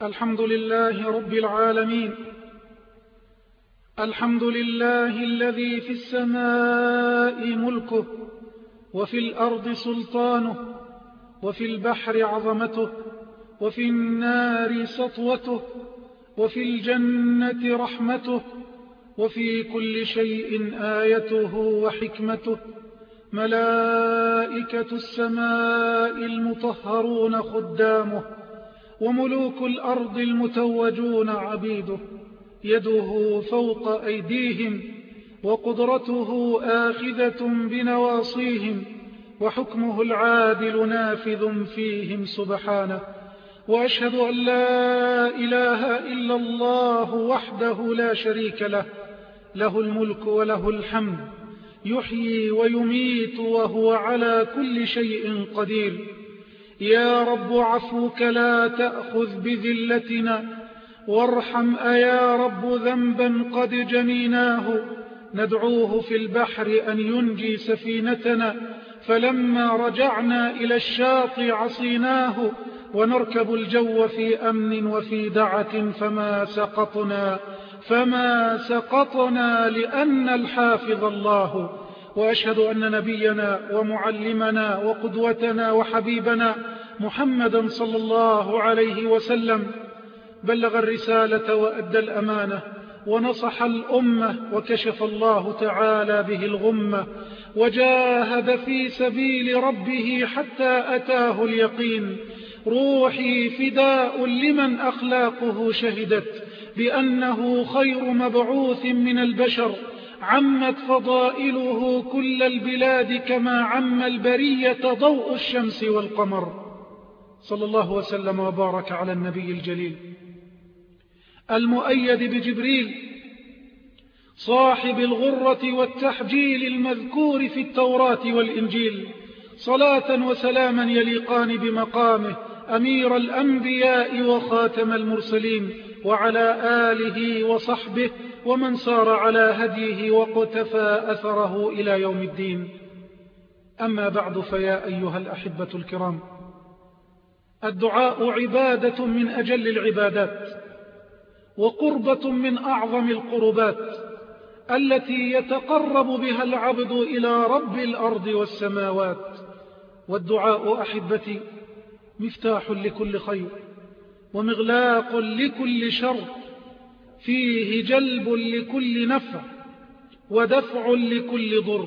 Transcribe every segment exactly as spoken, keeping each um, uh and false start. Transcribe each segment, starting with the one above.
الحمد لله رب العالمين. الحمد لله الذي في السماء ملكه، وفي الأرض سلطانه، وفي البحر عظمته، وفي النار سطوته، وفي الجنة رحمته، وفي كل شيء آيته وحكمته. ملائكة السماء المطهرون خدامه، وملوك الأرض المتوجون عبيده. يده فوق أيديهم، وقدرته آخذة بنواصيهم، وحكمه العادل نافذ فيهم سبحانه. وأشهد أن لا إله إلا الله وحده لا شريك له، له الملك وله الحمد، يحيي ويميت وهو على كل شيء قدير. يا رب عفوك لا تأخذ بذلتنا، وارحم أيا رب ذنبا قد جنيناه. ندعوه في البحر أن ينجي سفينتنا، فلما رجعنا إلى الشاطئ عصيناه. ونركب الجو في أمن وفي دعة، فما سقطنا فما سقطنا لأن الحافظ الله. وأشهد أن نبينا ومعلمنا وقدوتنا وحبيبنا محمدا صلى الله عليه وسلم بلغ الرسالة وأدى الأمانة، ونصح الأمة، وكشف الله تعالى به الغمة، وجاهد في سبيل ربه حتى أتاه اليقين. روحي فداء لمن أخلاقه شهدت بأنه خير مبعوث من البشر، عمت فضائله كل البلاد كما عم البرية ضوء الشمس والقمر. صلى الله وسلم وبارك على النبي الجليل المؤيد بجبريل، صاحب الغرة والتحجيل المذكور في التوراة والإنجيل، صلاة وسلاما يليقان بمقامه، أمير الأنبياء وخاتم المرسلين، وعلى آله وصحبه ومن سار على هديه واقتفى أثره إلى يوم الدين. أما بعد، فيا أيها الأحبة الكرام، الدعاء عبادة من أجل العبادات، وقربة من أعظم القربات التي يتقرب بها العبد إلى رب الأرض والسماوات. والدعاء أحبتي مفتاح لكل خير، ومغلاق لكل شر، فيه جلب لكل نفع، ودفع لكل ضر.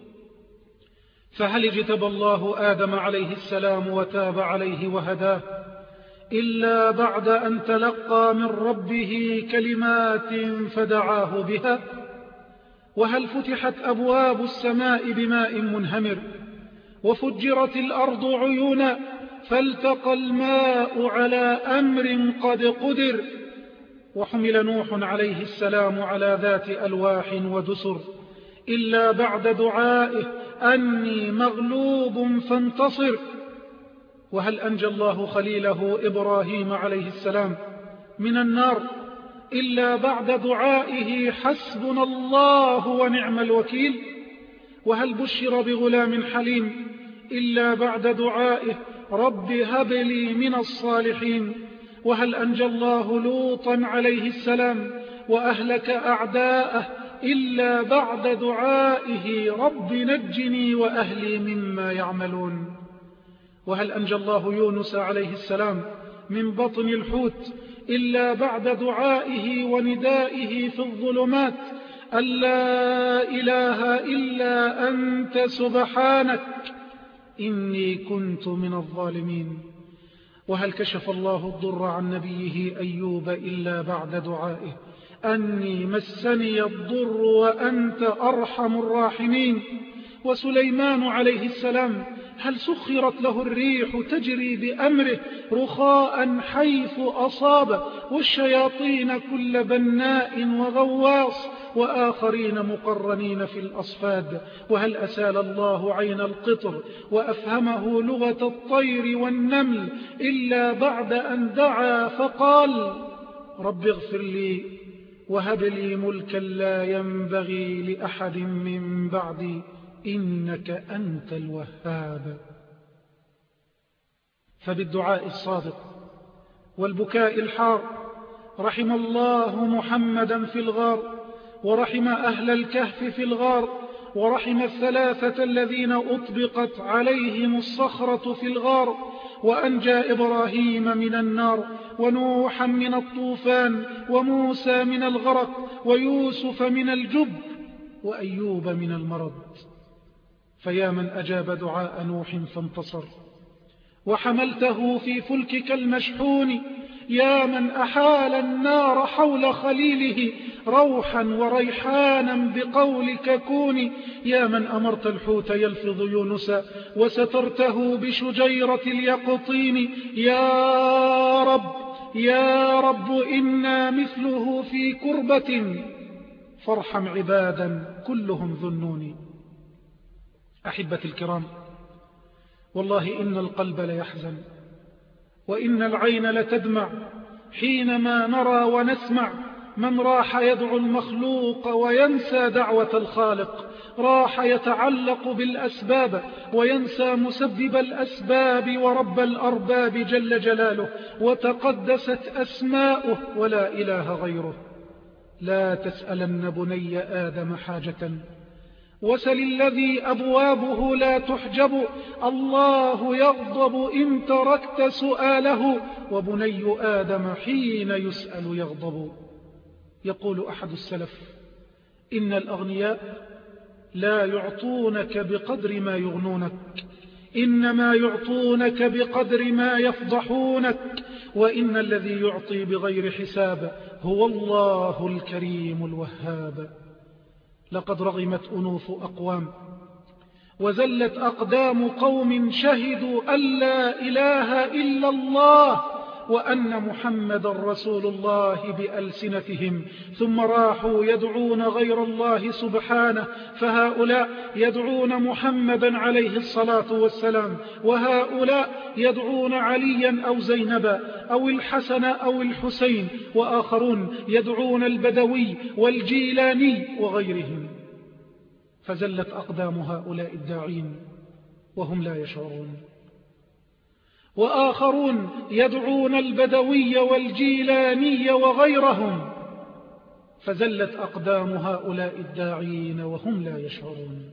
فهل اجتبى الله آدم عليه السلام وتاب عليه وهداه إلا بعد أن تلقى من ربه كلمات فدعاه بها؟ وهل فتحت أبواب السماء بماء منهمر، وفجرت الأرض عيونا، فالتقى الماء على أمر قد قدر، وحمل نوح عليه السلام على ذات ألواح ودسر، إلا بعد دعائه أني مغلوب فانتصر؟ وهل أنجى الله خليله إبراهيم عليه السلام من النار إلا بعد دعائه حسبنا الله ونعم الوكيل؟ وهل بشر بغلام حليم إلا بعد دعائه رب هب لي من الصالحين؟ وهل أنجى الله لوطا عليه السلام وأهلك أعداءه إلا بعد دعائه رب نجني وأهلي مما يعملون؟ وهل أنجى الله يونس عليه السلام من بطن الحوت إلا بعد دعائه وندائه في الظلمات أن لا إله إلا أنت سبحانك إني كنت من الظالمين؟ وهل كشف الله الضر عن نبيه أيوب إلا بعد دعائه أني مسني الضر وأنت أرحم الراحمين؟ وسليمان عليه السلام هل سخرت له الريح تجري بأمره رخاء حيث أصاب، والشياطين كل بناء وغواص، وآخرين مقرنين في الأصفاد؟ وهل أسال الله عين القطر وأفهمه لغة الطير والنمل إلا بعد أن دعا فقال رب اغفر لي وهب لي ملكا لا ينبغي لأحد من بعدي إنك أنت الوهاب؟ فبالدعاء الصادق والبكاء الحار. رحم الله محمدا في الغار، ورحم أهل الكهف في الغار، ورحم الثلاثة الذين أطبقت عليهم الصخرة في الغار، وأنجى إبراهيم من النار، ونوحا من الطوفان، وموسى من الغرق، ويوسف من الجب، وأيوب من المرض. فيا من أجاب دعاء نوح فانتصر، وحملته في فلكك المشحون، يا من أحال النار حول خليله روحا وريحانا بقولك كوني، يا من أمرت الحوت يلفظ يونسا وسترته بشجيرة اليقطين، يا رب يا رب إنا مثله في كربة فارحم عبادا كلهم ذنوني. أحبتي الكرام، والله إن القلب ليحزن وإن العين لتدمع حينما نرى ونسمع من راح يدعو المخلوق وينسى دعوة الخالق، راح يتعلق بالأسباب وينسى مسبب الأسباب ورب الأرباب جل جلاله وتقدست أسماؤه ولا إله غيره. لا تسألن بني آدم حاجة وسل الذي أبوابه لا تحجب، الله يغضب إن تركت سؤاله، وبني آدم حين يسأل يغضب. يقول أحد السلف: إن الأغنياء لا يعطونك بقدر ما يغنونك، إنما يعطونك بقدر ما يفضحونك، وإن الذي يعطي بغير حساب هو الله الكريم الوهاب. لقد رغمت أنوف أقوام وزلت أقدام قوم شهدوا أن لا إله إلا الله وأن محمد رسول الله بألسنتهم، ثم راحوا يدعون غير الله سبحانه، فهؤلاء يدعون محمدا عليه الصلاة والسلام، وهؤلاء يدعون عليا أو زينبا أو الحسن أو الحسين، وآخرون يدعون البدوي والجيلاني وغيرهم. فزلت أقدام هؤلاء الداعين وهم لا يشعرون، وآخرون يدعون البدوي والجيلاني وغيرهم، فزلت أقدام هؤلاء الداعين وهم لا يشعرون.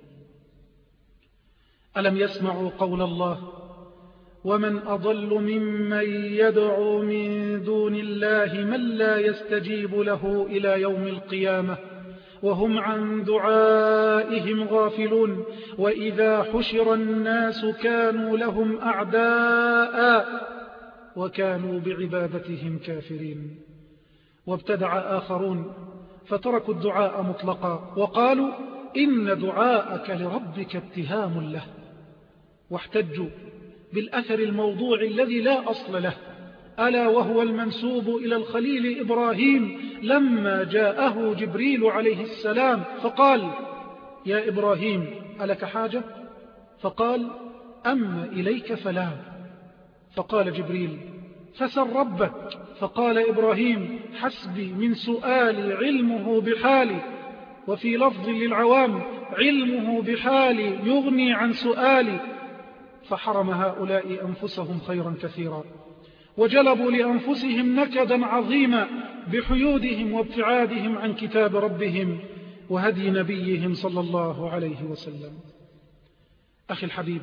ألم يسمعوا قول الله: ومن أضل ممن يدعو من دون الله من لا يستجيب له إلى يوم القيامة وهم عن دعائهم غافلون، وإذا حشر الناس كانوا لهم أعداء وكانوا بعبادتهم كافرين. وابتدع آخرون فتركوا الدعاء مطلقا وقالوا: إن دعاءك لربك اتهام له، واحتجوا بالأثر الموضوع الذي لا أصل له، ألا وهو المنسوب إلى الخليل إبراهيم لما جاءه جبريل عليه السلام فقال: يا إبراهيم ألك حاجة؟ فقال: أما إليك فلا. فقال جبريل: فسل ربك. فقال إبراهيم: حسبي من سؤالي علمه بحالي. وفي لفظ للعوام: علمه بحالي يغني عن سؤالي. فحرم هؤلاء أنفسهم خيرا كثيرا، وجلبوا لأنفسهم نكدا عظيما بحيودهم وابتعادهم عن كتاب ربهم وهدي نبيهم صلى الله عليه وسلم. أخي الحبيب،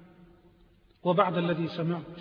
وبعد الذي سمعت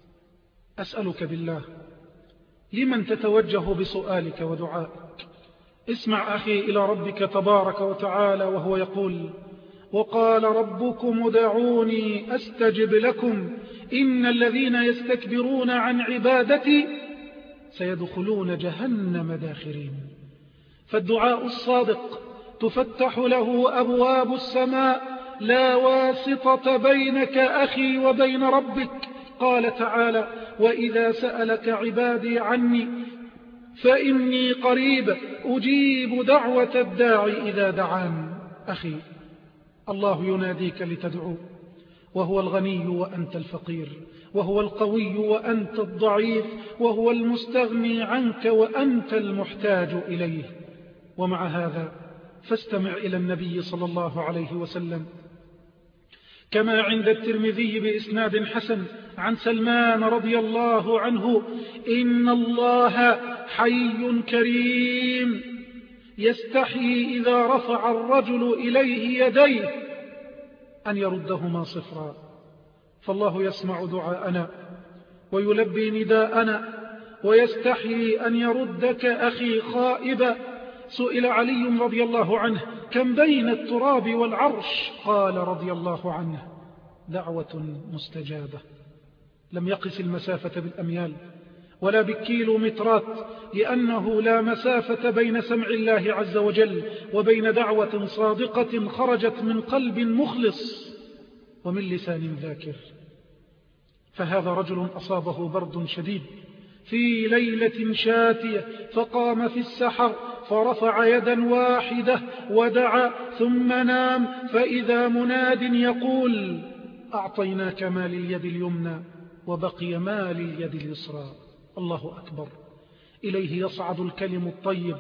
أسألك بالله لمن تتوجه بسؤالك ودعائك. اسمع أخي إلى ربك تبارك وتعالى وهو يقول: وقال ربكم ادعوني أستجب لكم إن الذين يستكبرون عن عبادتي سيدخلون جهنم داخرين. فالدعاء الصادق تفتح له أبواب السماء، لا واسطة بينك أخي وبين ربك. قال تعالى: وإذا سألك عبادي عني فإني قريب أجيب دعوة الداعي إذا دعان. أخي، الله يناديك لتدعو، وهو الغني وأنت الفقير، وهو القوي وأنت الضعيف، وهو المستغني عنك وأنت المحتاج إليه. ومع هذا فاستمع إلى النبي صلى الله عليه وسلم كما عند الترمذي بإسناد حسن عن سلمان رضي الله عنه: إن الله حي كريم يستحي إذا رفع الرجل إليه يديه أن يردهما صفرا، فالله يسمع دعاءنا ويلبي نداءنا ويستحي أن يردك أخي خائبا. سئل علي رضي الله عنه: كم بين التراب والعرش؟ قال رضي الله عنه: دعوة مستجابة. لم يقس المسافة بالأميال ولا بالكيلومترات، لأنه لا مسافة بين سمع الله عز وجل وبين دعوة صادقة خرجت من قلب مخلص ومن لسان ذاكر. فهذا رجل أصابه برد شديد في ليلة شاتية، فقام في السحر فرفع يدا واحدة ودعا ثم نام، فإذا مناد يقول: أعطيناك ما لليد اليمنى وبقي ما لليد اليسرى. الله أكبر. إليه يصعد الكلم الطيب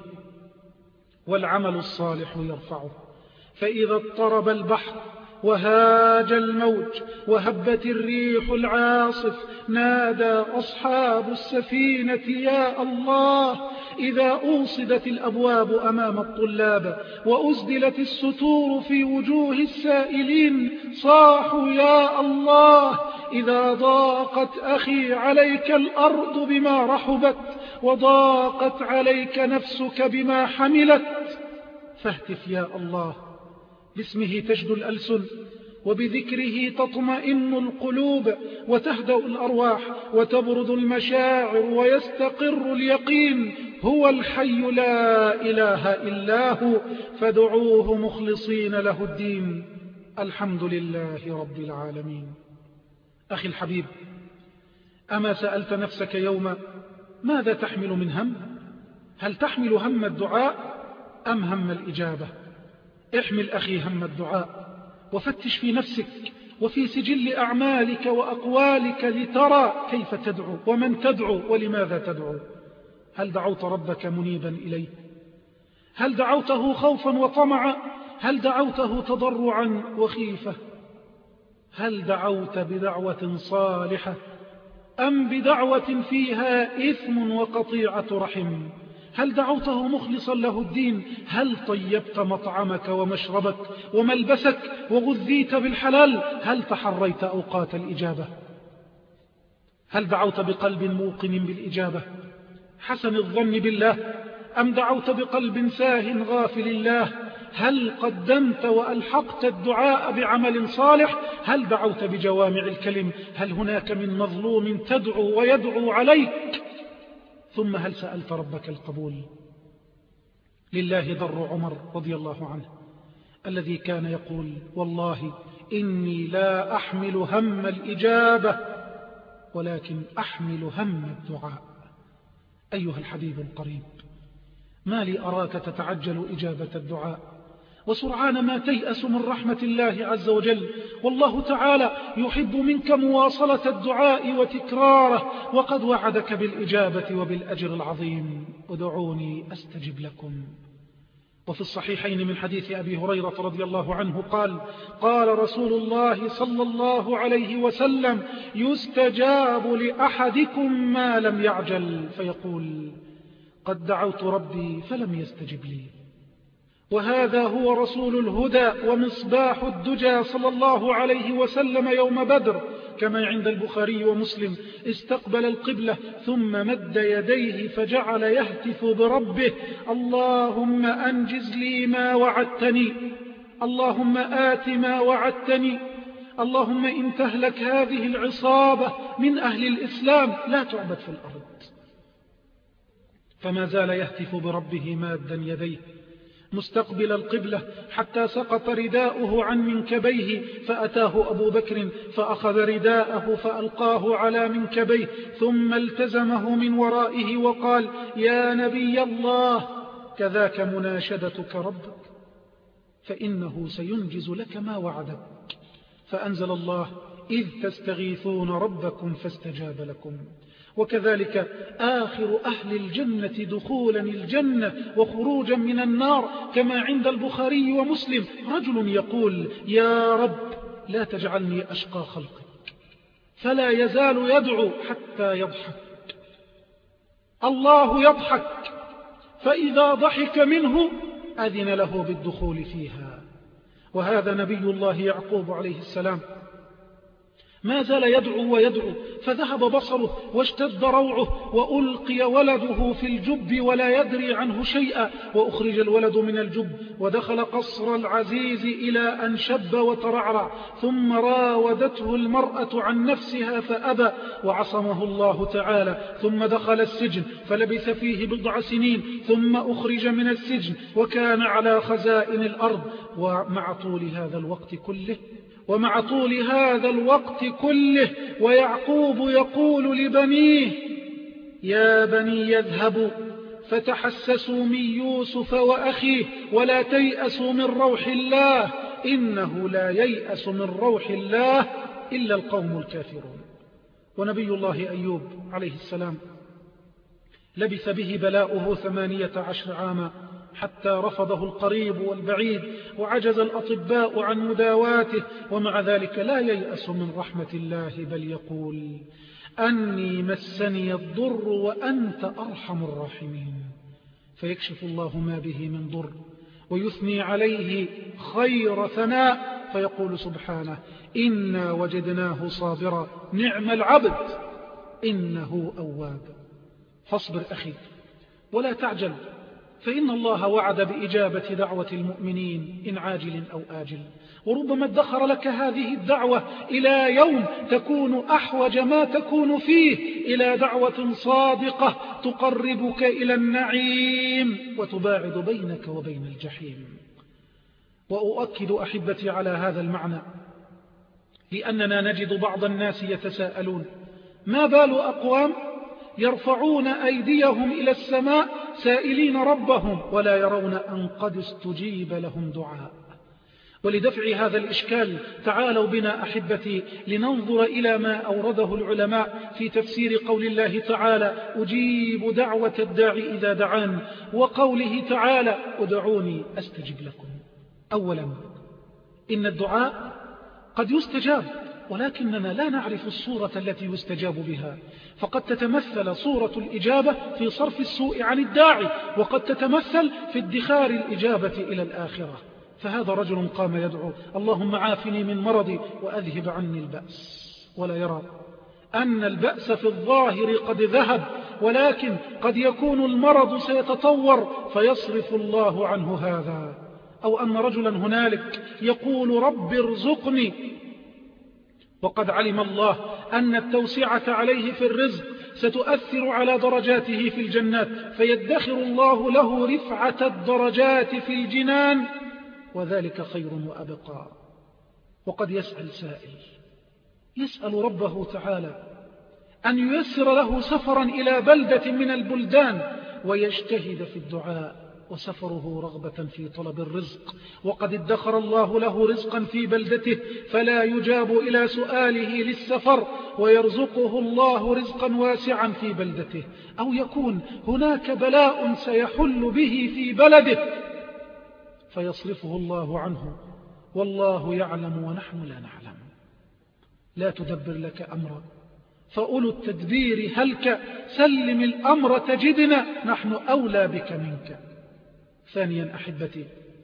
والعمل الصالح يرفعه. فإذا اضطرب البحر وهاج الموج وهبت الريح العاصف نادى أصحاب السفينة: يا الله. إذا أوصدت الأبواب أمام الطلاب وأسدلت الستور في وجوه السائلين صاحوا: يا الله. إذا ضاقت أخي عليك الأرض بما رحبت وضاقت عليك نفسك بما حملت فاهتف: يا الله. باسمه تجد الألسن وبذكره تطمئن القلوب وتهدأ الأرواح وتبرد المشاعر ويستقر اليقين. هو الحي لا إله إلا هو، فادعوه مخلصين له الدين. الحمد لله رب العالمين. أخي الحبيب، أما سألت نفسك يوما ماذا تحمل من هم؟ هل تحمل هم الدعاء أم هم الإجابة؟ احمل أخي هم الدعاء وفتش في نفسك وفي سجل أعمالك وأقوالك لترى كيف تدعو ومن تدعو ولماذا تدعو. هل دعوت ربك منيبا إليه؟ هل دعوته خوفا وطمعا؟ هل دعوته تضرعا وخيفة؟ هل دعوت بدعوة صالحة أم بدعوة فيها إثم وقطيعة رحم؟ هل دعوته مخلصا له الدين؟ هل طيبت مطعمك ومشربك وملبسك وغذيت بالحلال؟ هل تحريت أوقات الإجابة؟ هل دعوت بقلب موقن بالإجابة حسن الظن بالله أم دعوت بقلب ساه غافل الله؟ هل قدمت وألحقت الدعاء بعمل صالح؟ هل دعوت بجوامع الكلم؟ هل هناك من مظلوم تدعو ويدعو عليك؟ ثم هل سألت ربك القبول؟ لله ضر عمر رضي الله عنه الذي كان يقول: والله إني لا أحمل هم الإجابة ولكن أحمل هم الدعاء. أيها الحبيب القريب، ما لي أراك تتعجل إجابة الدعاء وسرعان ما تيأس من رحمة الله عز وجل، والله تعالى يحب منك مواصلة الدعاء وتكراره، وقد وعدك بالإجابة وبالأجر العظيم: ادعوني أستجب لكم. وفي الصحيحين من حديث أبي هريرة رضي الله عنه قال: قال رسول الله صلى الله عليه وسلم: يستجاب لأحدكم ما لم يعجل، فيقول: قد دعوت ربي فلم يستجب لي. وهذا هو رسول الهدى ومصباح الدجى صلى الله عليه وسلم يوم بدر، كما عند البخاري ومسلم: استقبل القبلة ثم مد يديه فجعل يهتف بربه: اللهم أنجز لي ما وعدتني، اللهم آت ما وعدتني، اللهم إن تهلك هذه العصابة من أهل الإسلام لا تعبد في الأرض. فما زال يهتف بربه مادا يديه مستقبل القبلة حتى سقط رداؤه عن منكبيه، فأتاه أبو بكر فأخذ رداءه فألقاه على منكبيه ثم التزمه من ورائه وقال: يا نبي الله، كذاك مناشدتك ربك فإنه سينجز لك ما وعدك. فأنزل الله: إذ تستغيثون ربكم فاستجاب لكم. وكذلك آخر أهل الجنة دخولا الجنة وخروجا من النار، كما عند البخاري ومسلم: رجل يقول: يا رب لا تجعلني أشقى خلقك، فلا يزال يدعو حتى يضحك. الله يضحك، فإذا ضحك منه أذن له بالدخول فيها. وهذا نبي الله يعقوب عليه السلام ما زال يدعو ويدعو، فذهب بصره واشتد روعه، وألقي ولده في الجب ولا يدري عنه شيئا، وأخرج الولد من الجب ودخل قصر العزيز إلى أن شب وترعرع، ثم راودته المرأة عن نفسها فأبى وعصمه الله تعالى، ثم دخل السجن فلبث فيه بضع سنين، ثم أخرج من السجن وكان على خزائن الأرض. ومع طول هذا الوقت كله ومع طول هذا الوقت كله ويعقوب يقول لبنيه: يا بني يذهبوا فتحسسوا من يوسف وأخيه ولا تيأسوا من روح الله إنه لا ييأس من روح الله إلا القوم الكافرون. ونبي الله أيوب عليه السلام لبث به بلاؤه ثمانية عشر عاما حتى رفضه القريب والبعيد وعجز الأطباء عن مداواته، ومع ذلك لا ييأس من رحمة الله، بل يقول: أني مسني الضر وأنت أرحم الراحمين. فيكشف الله ما به من ضر ويثني عليه خير ثناء، فيقول سبحانه: إنا وجدناه صابرا نعم العبد إنه أواب. فاصبر أخي ولا تعجل، فإن الله وعد بإجابة دعوة المؤمنين إن عاجل أو آجل، وربما ادخر لك هذه الدعوة إلى يوم تكون أحوج ما تكون فيه إلى دعوة صادقة تقربك إلى النعيم وتباعد بينك وبين الجحيم. وأؤكد أحبتي على هذا المعنى لأننا نجد بعض الناس يتساءلون: ما بال أقوام يرفعون أيديهم إلى السماء سائلين ربهم ولا يرون أن قد استجيب لهم دعاء؟ ولدفع هذا الإشكال تعالوا بنا أحبتي لننظر إلى ما أورده العلماء في تفسير قول الله تعالى: أجيب دعوة الداعي إذا دعان، وقوله تعالى: ادعوني أستجب لكم. أولا، إن الدعاء قد يستجاب، ولكننا لا نعرف الصورة التي يستجاب بها، فقد تتمثل صورة الإجابة في صرف السوء عن الداعي، وقد تتمثل في ادخار الإجابة إلى الآخرة. فهذا رجل قام يدعو: اللهم عافني من مرضي وأذهب عني البأس، ولا يرى أن البأس في الظاهر قد ذهب، ولكن قد يكون المرض سيتطور فيصرف الله عنه هذا. أو أن رجلا هنالك يقول: رب ارزقني، وقد علم الله أن التوسعة عليه في الرزق ستؤثر على درجاته في الجنات، فيدخر الله له رفعة الدرجات في الجنان، وذلك خير وأبقى. وقد يسأل سائل يسأل ربه تعالى أن ييسر له سفرا إلى بلدة من البلدان ويجتهد في الدعاء، وسفره رغبة في طلب الرزق، وقد ادخر الله له رزقا في بلدته فلا يجاب إلى سؤاله للسفر، ويرزقه الله رزقا واسعا في بلدته. أو يكون هناك بلاء سيحل به في بلده فيصرفه الله عنه والله يعلم ونحن لا نعلم. لا تدبر لك أمرا فأولو التدبير هلك، سلم الأمر تجدنا نحن أولى بك منك. ثانيا أحبتي،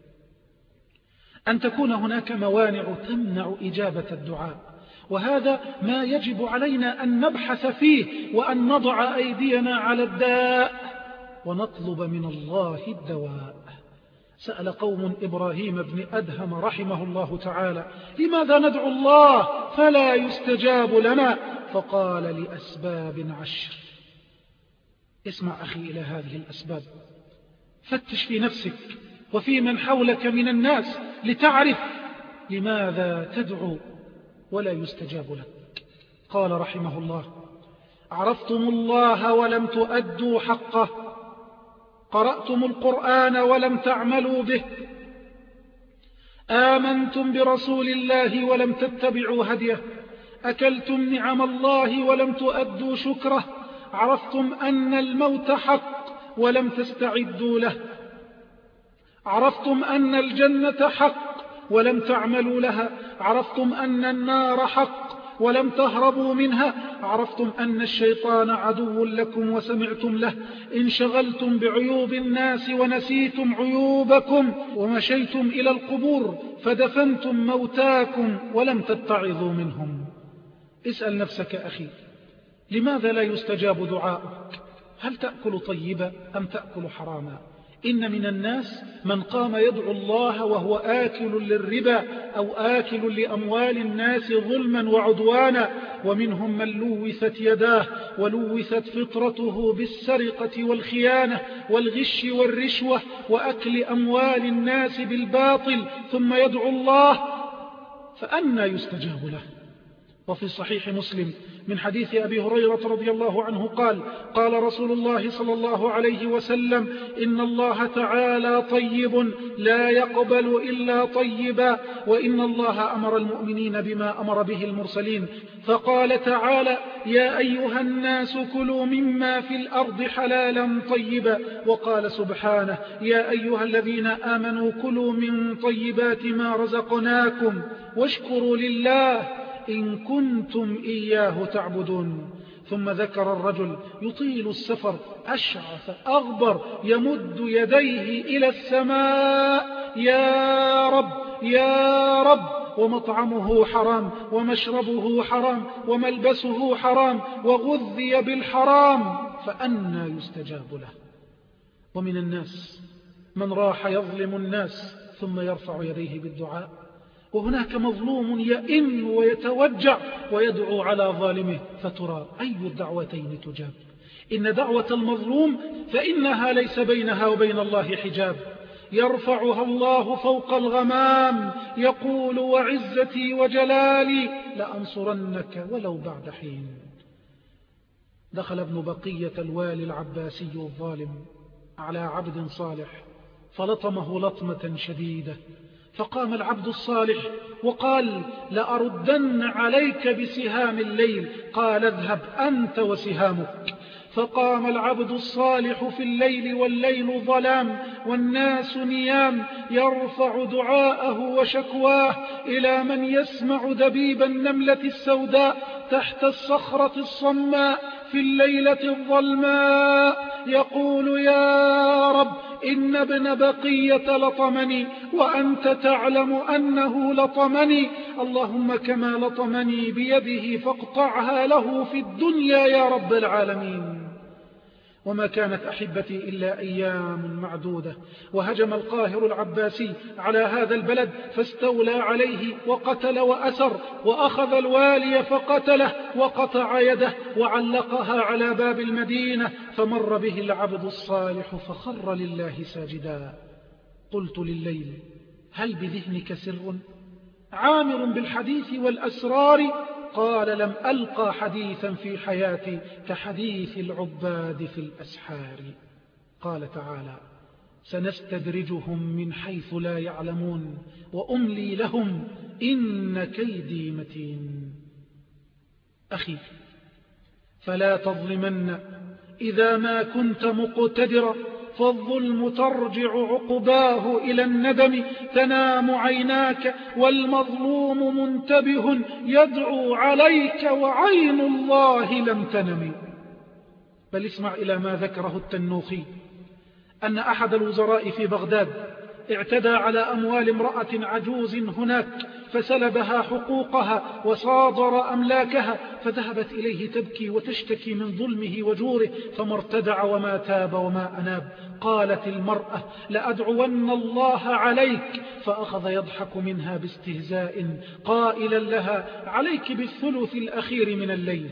أن تكون هناك موانع تمنع إجابة الدعاء، وهذا ما يجب علينا أن نبحث فيه، وأن نضع أيدينا على الداء ونطلب من الله الدواء. سأل قوم إبراهيم بن أدهم رحمه الله تعالى: لماذا ندعو الله فلا يستجاب لنا؟ فقال: لأسباب عشر. اسمع أخي إلى هذه الأسباب، فتش في نفسك وفي من حولك من الناس لتعرف لماذا تدعو ولا يستجاب لك. قال رحمه الله: عرفتم الله ولم تؤدوا حقه، قرأتم القرآن ولم تعملوا به، آمنتم برسول الله ولم تتبعوا هديه، أكلتم نعم الله ولم تؤدوا شكره، عرفتم أن الموت حق ولم تستعدوا له، عرفتم أن الجنة حق ولم تعملوا لها، عرفتم أن النار حق ولم تهربوا منها، عرفتم أن الشيطان عدو لكم وسمعتم له، انشغلتم بعيوب الناس ونسيتم عيوبكم، ومشيتم إلى القبور فدفنتم موتاكم ولم تتعظوا منهم. اسأل نفسك أخي، لماذا لا يستجاب دعاؤك؟ هل تأكل طيبا أم تأكل حراما؟ إن من الناس من قام يدعو الله وهو آكل للربا أو آكل لأموال الناس ظلما وعدوانا، ومنهم من لوثت يداه ولوثت فطرته بالسرقة والخيانة والغش والرشوة وأكل أموال الناس بالباطل، ثم يدعو الله، فأنى يستجاب له؟ وفي صحيح مسلم من حديث أبي هريرة رضي الله عنه قال: قال رسول الله صلى الله عليه وسلم: إن الله تعالى طيب لا يقبل إلا طيبا، وإن الله أمر المؤمنين بما أمر به المرسلين، فقال تعالى: يا أيها الناس كلوا مما في الأرض حلالا طيبا، وقال سبحانه: يا أيها الذين آمنوا كلوا من طيبات ما رزقناكم واشكروا لله إن كنتم إياه تعبدون. ثم ذكر الرجل يطيل السفر أشعث أغبر يمد يديه إلى السماء: يا رب يا رب، ومطعمه حرام ومشربه حرام وملبسه حرام وغذي بالحرام، فأنى يستجاب له؟ ومن الناس من راح يظلم الناس ثم يرفع يديه بالدعاء، وهناك مظلوم يئن ويتوجع ويدعو على ظالمه، فترى أي الدعوتين تجاب؟ إن دعوة المظلوم فإنها ليس بينها وبين الله حجاب، يرفعها الله فوق الغمام، يقول: وعزتي وجلالي لأنصرنك ولو بعد حين. دخل ابن بقية الوالي العباسي الظالم على عبد صالح فلطمه لطمة شديدة، فقام العبد الصالح وقال: لأردن عليك بسهام الليل. قال: اذهب أنت وسهامك. فقام العبد الصالح في الليل والليل ظلام والناس نيام، يرفع دعاءه وشكواه إلى من يسمع دبيب النملة السوداء تحت الصخرة الصماء في الليلة الظلماء، يقول: يا رب، إن ابن بقية لطمني وأنت تعلم أنه لطمني، اللهم كما لطمني بيده فاقطعها له في الدنيا يا رب العالمين. وما كانت أحبتي إلا أيام معدودة، وهجم القاهر العباسي على هذا البلد فاستولى عليه وقتل وأسر، وأخذ الوالي فقتله وقطع يده وعلقها على باب المدينة، فمر به العبد الصالح فخر لله ساجدا. قلت لليل: هل بذهنك سر عامر بالحديث والأسرار؟ قال: لم ألقى حديثا في حياتي كحديث العباد في الأسحار. قال تعالى: سنستدرجهم من حيث لا يعلمون وأملي لهم إن كيدي متين. أخي، فلا تظلمن إذا ما كنت مقتدرا، فالظلم ترجع عقباه إلى الندم، تنام عيناك والمظلوم منتبه يدعو عليك وعين الله لم تنم. بل اسمع إلى ما ذكره التنوخي، أن أحد الوزراء في بغداد اعتدى على أموال امرأة عجوز هناك فسلبها حقوقها وصادر أملاكها، فذهبت إليه تبكي وتشتكي من ظلمه وجوره، فما ارتدع وما تاب وما أناب. قالت المرأة: لأدعون الله عليك، فأخذ يضحك منها باستهزاء قائلا لها: عليك بالثلث الأخير من الليل.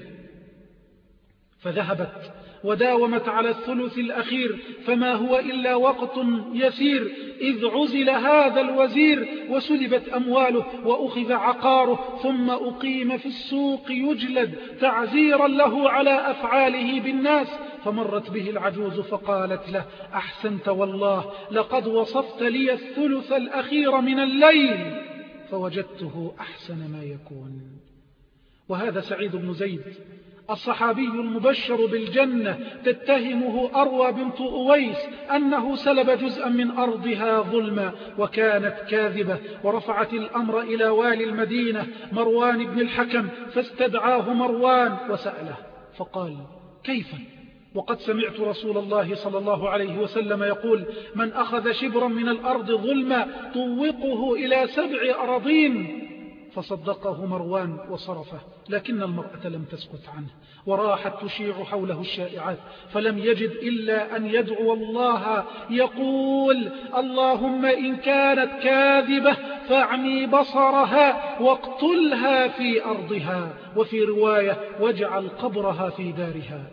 فذهبت وداومت على الثلث الأخير، فما هو إلا وقت يسير إذ عزل هذا الوزير وسلبت أمواله وأخذ عقاره، ثم أقيم في السوق يجلد تعزيرا له على أفعاله بالناس. فمرت به العجوز فقالت له: أحسنت والله، لقد وصفت لي الثلث الأخير من الليل فوجدته أحسن ما يكون. وهذا سعيد بن زيد الصحابي المبشر بالجنة تتهمه أروى بنت أويس أنه سلب جزءا من أرضها ظلما، وكانت كاذبة، ورفعت الأمر إلى والي المدينة مروان بن الحكم، فاستدعاه مروان وسأله فقال: كيف وقد سمعت رسول الله صلى الله عليه وسلم يقول: من أخذ شبرا من الأرض ظلما طوقه إلى سبع أراضين. فصدقه مروان وصرفه، لكن المرأة لم تسكت عنه، وراحت تشيع حوله الشائعات، فلم يجد إلا أن يدعو الله يقول: اللهم إن كانت كاذبة فاعمي بصرها واقتلها في أرضها، وفي رواية: واجعل قبرها في دارها.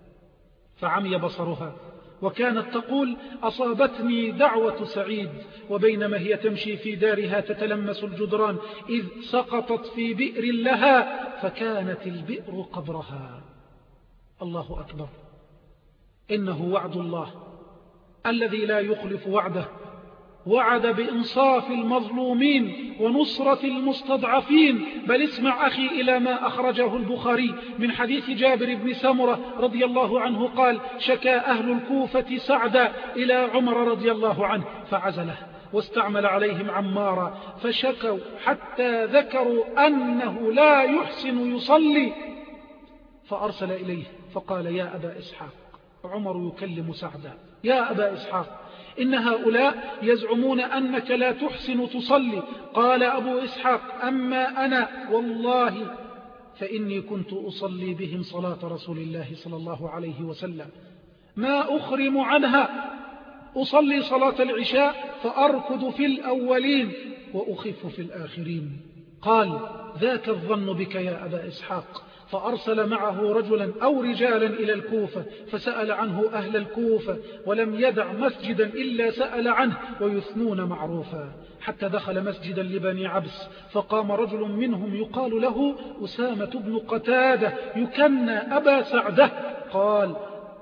فعمي بصرها، وكانت تقول: أصابتني دعوة سعيد، وبينما هي تمشي في دارها تتلمس الجدران إذ سقطت في بئر لها، فكانت البئر قبرها. الله أكبر، إنه وعد الله الذي لا يخلف وعده، وعد بإنصاف المظلومين ونصرة المستضعفين. بل اسمع أخي إلى ما أخرجه البخاري من حديث جابر بن سمرة رضي الله عنه قال: شكى أهل الكوفة سعدا إلى عمر رضي الله عنه فعزله، واستعمل عليهم عمارا، فشكوا حتى ذكروا أنه لا يحسن يصلي، فأرسل إليه فقال: يا أبا إسحاق، عمر يكلم سعدا: يا أبا إسحاق، إن هؤلاء يزعمون أنك لا تحسن تصلي. قال أبو إسحاق: أما أنا والله فإني كنت أصلي بهم صلاة رسول الله صلى الله عليه وسلم ما أخرم عنها، أصلي صلاة العشاء فأركض في الأولين وأخف في الآخرين. قال: ذاك الظن بك يا أبا إسحاق. فأرسل معه رجلا أو رجالا إلى الكوفة، فسأل عنه أهل الكوفة، ولم يدع مسجدا إلا سأل عنه، ويثنون معروفا، حتى دخل مسجدا لبني عبس، فقام رجل منهم يقال له أسامة بن قتادة يكنى أبا سعدة، قال: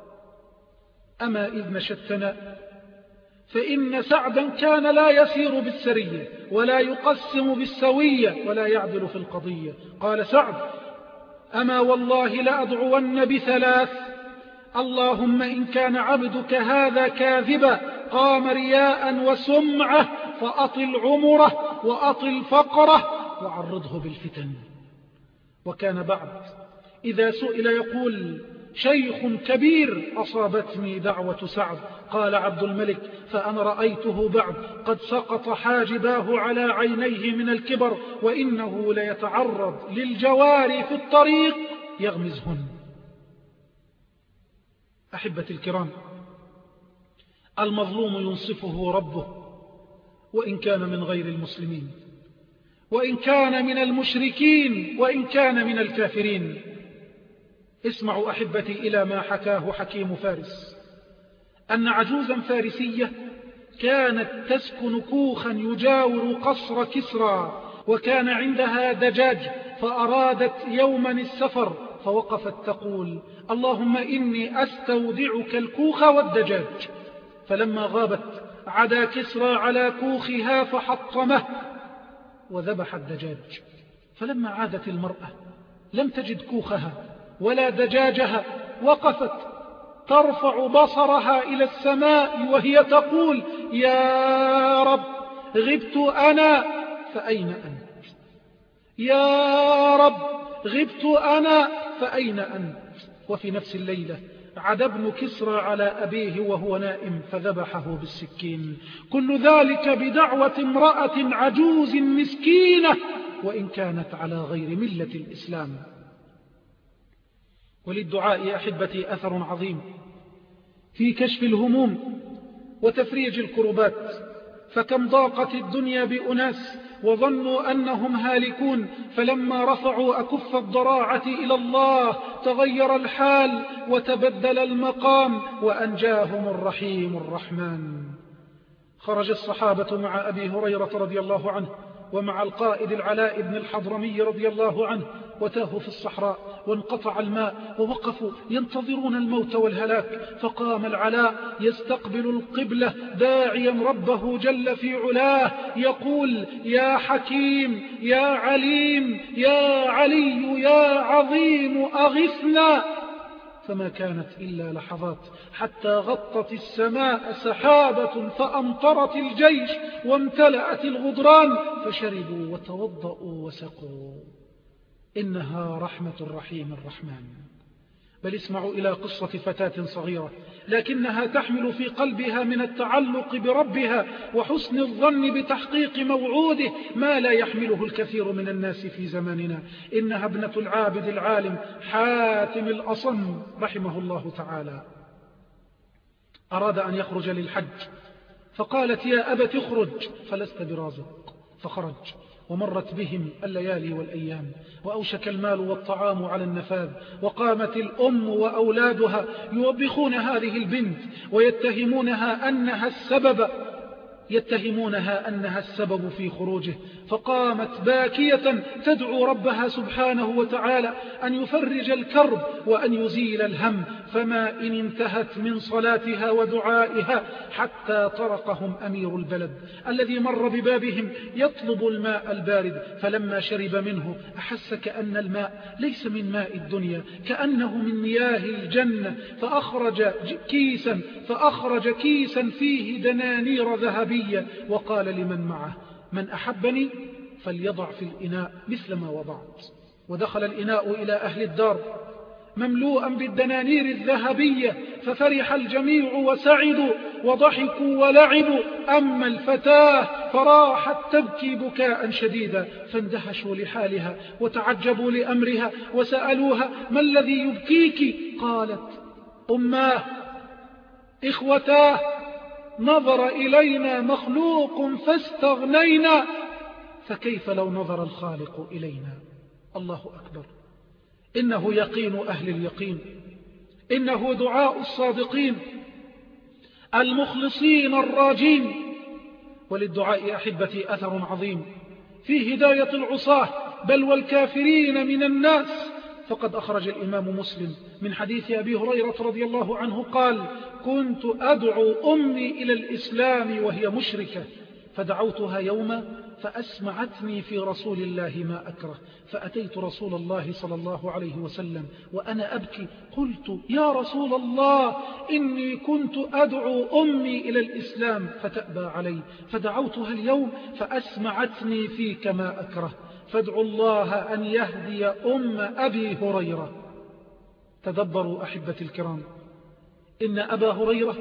أما إذ نشدتنا فإن سعدا كان لا يسير بالسرية ولا يقسم بالسوية ولا يعدل في القضية. قال سعد: أما والله لأدعون بثلاث: اللهم إن كان عبدك هذا كاذبا قام رياء وسمعة فأطل عمره وأطل فقره وعرضه بالفتن. وكان بعد إذا سئل يقول: شيخ كبير أصابتني دعوة سعد. قال عبد الملك: فأنا رأيته بعد قد سقط حاجباه على عينيه من الكبر، وإنه ليتعرض للجواري في الطريق يغمزهن. أحبتي الكرام، المظلوم ينصفه ربه، وإن كان من غير المسلمين، وإن كان من المشركين، وإن كان من الكافرين. اسمعوا أحبتي إلى ما حكاه حكيم فارس، أن عجوزا فارسية كانت تسكن كوخا يجاور قصر كسرى، وكان عندها دجاج، فأرادت يوما السفر، فوقفت تقول: اللهم إني أستودعك الكوخ والدجاج. فلما غابت عدا كسرى على كوخها فحطمه وذبح الدجاج. فلما عادت المرأة لم تجد كوخها ولا دجاجها، وقفت ترفع بصرها إلى السماء وهي تقول: يا رب غبت أنا فأين أنت؟ يا رب غبت أنا فأين أنت؟ وفي نفس الليلة عاد ابن كسرى على أبيه وهو نائم فذبحه بالسكين. كل ذلك بدعوة امرأة عجوز مسكينة، وإن كانت على غير ملة الإسلام. وللدعاء أحبتي أثر عظيم في كشف الهموم وتفريج الكربات، فكم ضاقت الدنيا بأناس وظنوا أنهم هالكون، فلما رفعوا أكف الضراعة إلى الله تغير الحال وتبدل المقام، وأنجاهم الرحيم الرحمن. خرج الصحابة مع أبي هريرة رضي الله عنه ومع القائد العلاء بن الحضرمي رضي الله عنه وتاهوا في الصحراء وانقطع الماء ووقفوا ينتظرون الموت والهلاك. فقام العلاء يستقبل القبلة داعيا ربه جل في علاه يقول: يا حكيم يا عليم يا علي يا عظيم أغثنا. فما كانت إلا لحظات حتى غطت السماء سحابة فأمطرت الجيش وامتلأت الغدران فشربوا وتوضأوا وسقوا. إنها رحمة الرحيم الرحمن. بل اسمعوا إلى قصة فتاة صغيرة لكنها تحمل في قلبها من التعلق بربها وحسن الظن بتحقيق موعوده ما لا يحمله الكثير من الناس في زماننا. إنها ابنة العابد العالم حاتم الأصم رحمه الله تعالى. أراد أن يخرج للحج فقالت: يا أبت اخرج فلست برازق. فخرج ومرت بهم الليالي والأيام وأوشك المال والطعام على النفاذ، وقامت الأم وأولادها يوبخون هذه البنت ويتهمونها أنها السبب يتهمونها أنها السبب في خروجه. فقامت باكية تدعو ربها سبحانه وتعالى أن يفرج الكرب وأن يزيل الهم. فما إن انتهت من صلاتها ودعائها حتى طرقهم أمير البلد الذي مر ببابهم يطلب الماء البارد، فلما شرب منه أحس كأن الماء ليس من ماء الدنيا، كأنه من مياه الجنة. فأخرج كيسا فأخرج كيسا فيه دنانير ذهبية وقال لمن معه: من أحبني فليضع في الإناء مثل ما وضعت. ودخل الإناء إلى أهل الدار مملوءا بالدنانير الذهبية، ففرح الجميع وسعدوا وضحكوا ولعبوا. أما الفتاة فراحت تبكي بكاء شديدا، فاندهشوا لحالها وتعجبوا لأمرها وسألوها: ما الذي يبكيك؟ قالت: أماه إخوتاه نظر إلينا مخلوق فاستغنينا، فكيف لو نظر الخالق إلينا؟ الله أكبر. إنه يقين أهل اليقين، إنه دعاء الصادقين المخلصين الراجين. وللدعاء أحبتي أثر عظيم في هداية العصاة بل والكافرين من الناس. فقد أخرج الإمام مسلم من حديث أبي هريرة رضي الله عنه قال: كنت أدعو أمي إلى الإسلام وهي مشركة، فدعوتها يوما فأسمعتني في رسول الله ما أكره، فأتيت رسول الله صلى الله عليه وسلم وأنا أبكي، قلت: يا رسول الله إني كنت أدعو أمي إلى الإسلام فتأبى علي، فدعوتها اليوم فأسمعتني فيك ما أكره، فادعوا الله أن يهدي أم أبي هريرة. تدبروا أحبتي الكرام، إن أبا هريرة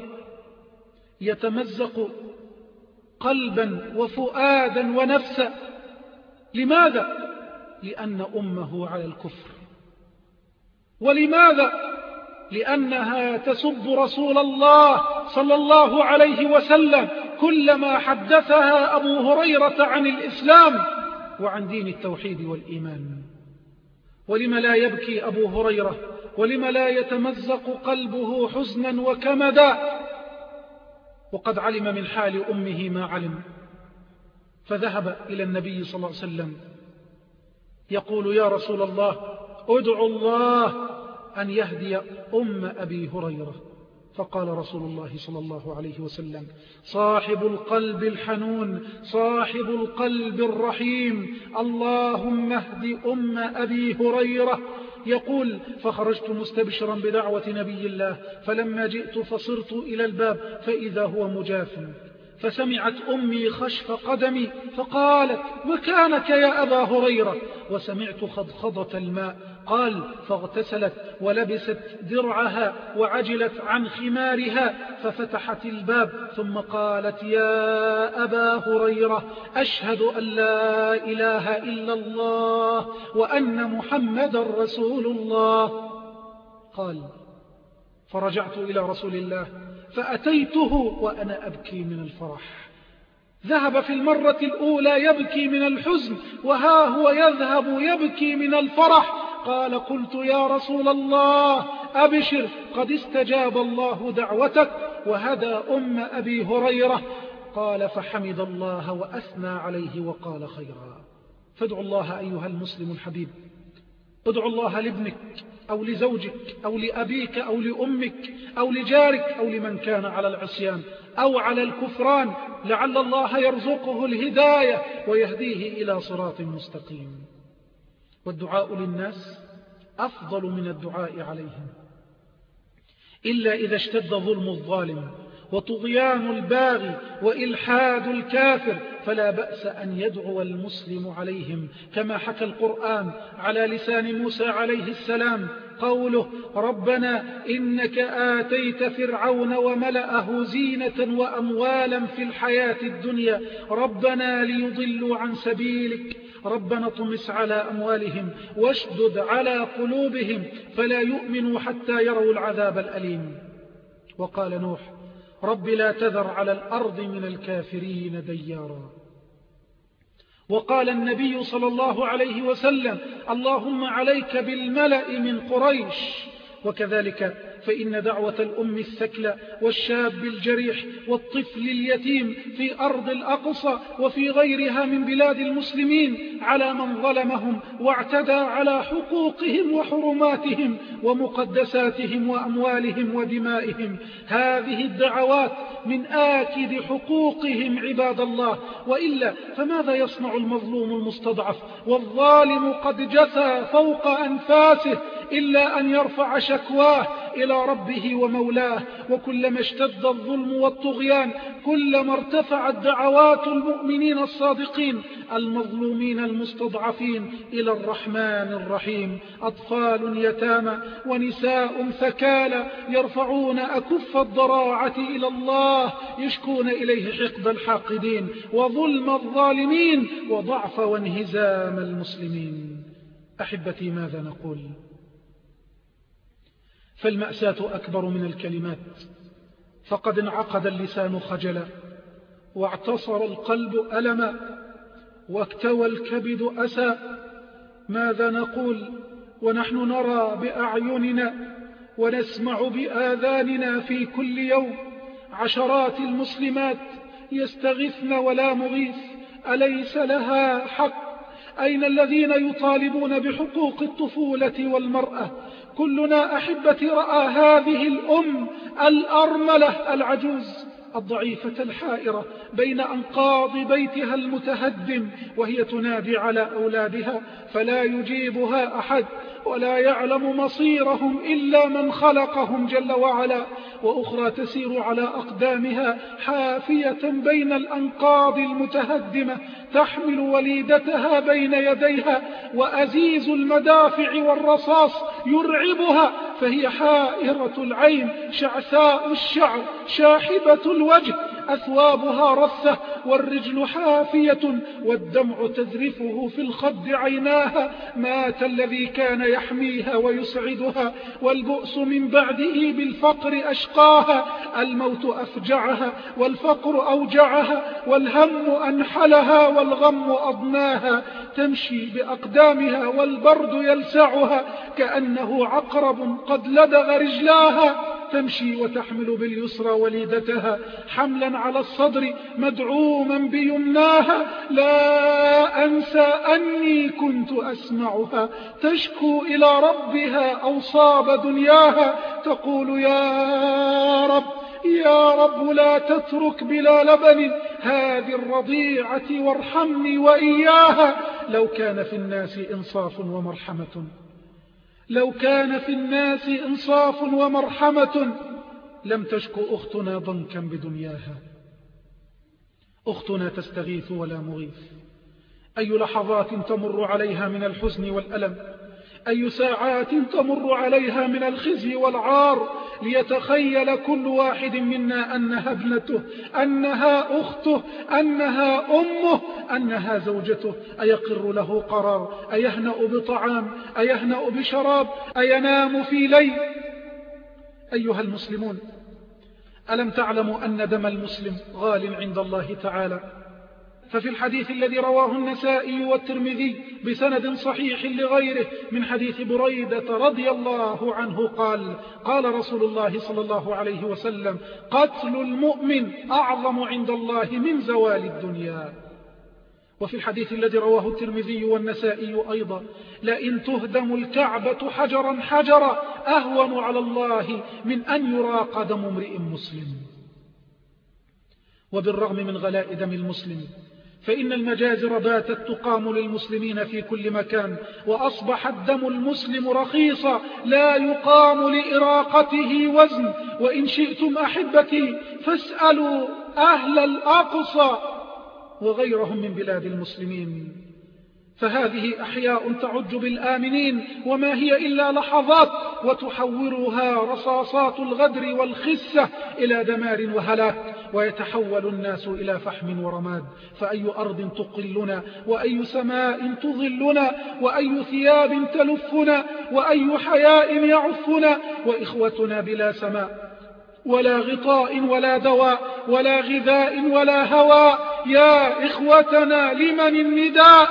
يتمزق قلبا وفؤادا ونفسا. لماذا؟ لأن أمه على الكفر. ولماذا؟ لأنها تسب رسول الله صلى الله عليه وسلم كلما حدثها أبو هريرة عن الإسلام وعن دين التوحيد والإيمان. ولم لا يبكي أبو هريرة؟ ولم لا يتمزق قلبه حزنا وكمدا وقد علم من حال أمه ما علم؟ فذهب إلى النبي صلى الله عليه وسلم يقول: يا رسول الله ادعو الله أن يهدي أم أبي هريرة. فقال رسول الله صلى الله عليه وسلم: صاحب القلب الحنون صاحب القلب الرحيم، اللهم اهد أم أبي هريرة. يقول: فخرجت مستبشرا بدعوة نبي الله، فلما جئت فصرت إلى الباب فإذا هو مجاف، فسمعت أمي خشف قدمي فقالت: مكانك يا أبا هريرة؟ وسمعت خضخضة الماء. قال: فاغتسلت ولبست درعها وعجلت عن خمارها ففتحت الباب ثم قالت: يا أبا هريرة أشهد أن لا إله إلا الله وأن محمد رسول الله. قال: فرجعت إلى رسول الله فأتيته وأنا أبكي من الفرح. ذهب في المرة الأولى يبكي من الحزن، وها هو يذهب يبكي من الفرح. قال: قلت: يا رسول الله أبشر، قد استجاب الله دعوتك وهدى أم أبي هريرة. قال: فحمد الله وأثنى عليه وقال خيرا. فادعوا الله أيها المسلم الحبيب ادعو الله لابنك أو لزوجك أو لأبيك أو لأمك أو لجارك أو لمن كان على العصيان أو على الكفران، لعل الله يرزقه الهداية ويهديه إلى صراط مستقيم. والدعاء للناس أفضل من الدعاء عليهم، إلا إذا اشتد ظلم الظالم وطغيان الباغي وإلحاد الكافر، فلا بأس أن يدعو المسلم عليهم، كما حكى القرآن على لسان موسى عليه السلام قوله: ربنا إنك آتيت فرعون وملأه زينة وأموالا في الحياة الدنيا ربنا ليضلوا عن سبيلك ربنا اطمس على أموالهم واشدد على قلوبهم فلا يؤمنوا حتى يروا العذاب الأليم. وقال نوح: رب لا تذر على الأرض من الكافرين ديارا. وقال النبي صلى الله عليه وسلم: اللهم عليك بالملأ من قريش. وكذلك فإن دعوة الأم الثكلى والشاب الجريح والطفل اليتيم في أرض الأقصى وفي غيرها من بلاد المسلمين على من ظلمهم واعتدى على حقوقهم وحرماتهم ومقدساتهم وأموالهم ودمائهم، هذه الدعوات من آكد حقوقهم عباد الله، وإلا فماذا يصنع المظلوم المستضعف والظالم قد جثى فوق أنفاسه إلا أن يرفع شكواه إلى ربه ومولاه؟ وكلما اشتد الظلم والطغيان كلما ارتفعت دعوات المؤمنين الصادقين المظلومين المستضعفين إلى الرحمن الرحيم. أطفال يتامى ونساء ثكالى يرفعون أكف الضراعة إلى الله، يشكون إليه حقد الحاقدين وظلم الظالمين وضعف وانهزام المسلمين. أحبتي، ماذا نقول؟ فالمأساة أكبر من الكلمات، فقد انعقد اللسان خجلا واعتصر القلب ألما واكتوى الكبد أسى. ماذا نقول ونحن نرى بأعيننا ونسمع بآذاننا في كل يوم عشرات المسلمات يستغثن ولا مغيث؟ أليس لها حق؟ أين الذين يطالبون بحقوق الطفولة والمرأة؟ كلنا أحبتي رأى هذه الأم الأرملة العجوز الضعيفة الحائرة بين أنقاض بيتها المتهدم وهي تنادي على أولادها فلا يجيبها أحد، ولا يعلم مصيرهم إلا من خلقهم جل وعلا، وأخرى تسير على أقدامها حافية بين الأنقاض المتهدمة تحمل وليدتها بين يديها، وأزيز المدافع والرصاص يرعبها، فهي حائرة العين شعثاء الشعر شاحبة الوجه، أثوابها رثة والرجل حافية والدمع تذرفه في الخد عيناها. مات الذي كان يحميها ويسعدها، والبؤس من بعده بالفقر أشقاها. الموت أفجعها والفقر أوجعها، والهم أنحلها والغم أضناها. تمشي بأقدامها والبرد يلسعها كأنه عقرب قد لدغ رجلاها. تمشي وتحمل باليسرى وليدتها حملا على الصدر مدعوما بيمناها. لا أنسى أني كنت أسمعها تشكو إلى ربها أوصاب دنياها، تقول: يا رب يا رب لا تترك بلا لبن هذه الرضيعة وارحمني وإياها. لو كان في الناس إنصاف ومرحمة لو كان في الناس إنصاف ومرحمة لم تشكو أختنا ضنكا بدنياها. أختنا تستغيث ولا مغيث. أي لحظات تمر عليها من الحزن والألم، أي ساعات تمر عليها من الخزي والعار، ليتخيل كل واحد منا أنها ابنته، أنها أخته، أنها أمه، أنها زوجته. أيقر له قرار؟ أيهنأ بطعام؟ أيهنأ بشراب؟ أينام في ليل؟ أيها المسلمون، ألم تعلموا أن دم المسلم غال عند الله تعالى؟ ففي الحديث الذي رواه النسائي والترمذي بسند صحيح لغيره من حديث بريدة رضي الله عنه قال: قال رسول الله صلى الله عليه وسلم: قتل المؤمن أعظم عند الله من زوال الدنيا. وفي الحديث الذي رواه الترمذي والنسائي أيضا: لئن تهدم الكعبة حجرا حجرا أهون على الله من أن يراق دم امرئ مسلم. وبالرغم من غلاء دم المسلم فإن المجازر باتت تقام للمسلمين في كل مكان، وأصبح الدم المسلم رخيصا لا يقام لإراقته وزن. وإن شئتم أحبتي فاسألوا أهل الأقصى وغيرهم من بلاد المسلمين، فهذه أحياء تعج بالآمنين، وما هي إلا لحظات وتحورها رصاصات الغدر والخسة إلى دمار وهلاك، ويتحول الناس إلى فحم ورماد. فأي أرض تقلنا، وأي سماء تظلنا، وأي ثياب تلفنا، وأي حياء يعفنا، وإخوتنا بلا سماء ولا غطاء ولا دواء ولا غذاء ولا هواء. يا إخوتنا لمن النداء؟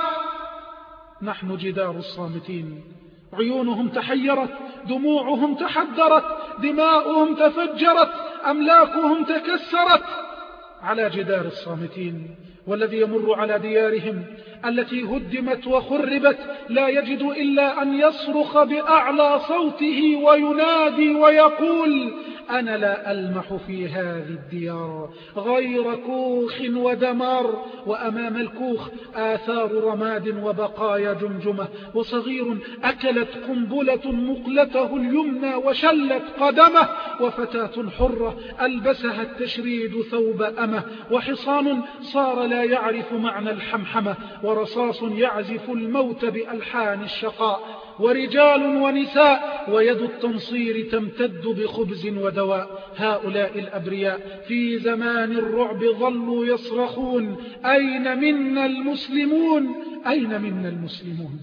نحن جدار الصامتين، عيونهم تحيرت، دموعهم تحدرت، دماؤهم تفجرت، أملاكهم تكسرت على جدار الصامتين. والذي يمر على ديارهم التي هدمت وخربت لا يجد إلا أن يصرخ بأعلى صوته وينادي ويقول: أنا لا ألمح في هذه الديار غير كوخ ودمار، وأمام الكوخ آثار رماد وبقايا جمجمة، وصغير أكلت قنبلة مقلته اليمنى وشلت قدمه، وفتاة حرة ألبسها التشريد ثوب أمه، وحصان صار لا يعرف معنى الحمحمة، ورصاص يعزف الموت بألحان الشقاء، ورجال ونساء ويد التنصير تمتد بخبز ودواء. هؤلاء الأبرياء في زمان الرعب ظلوا يصرخون: أين منا المسلمون؟ أين منا المسلمون؟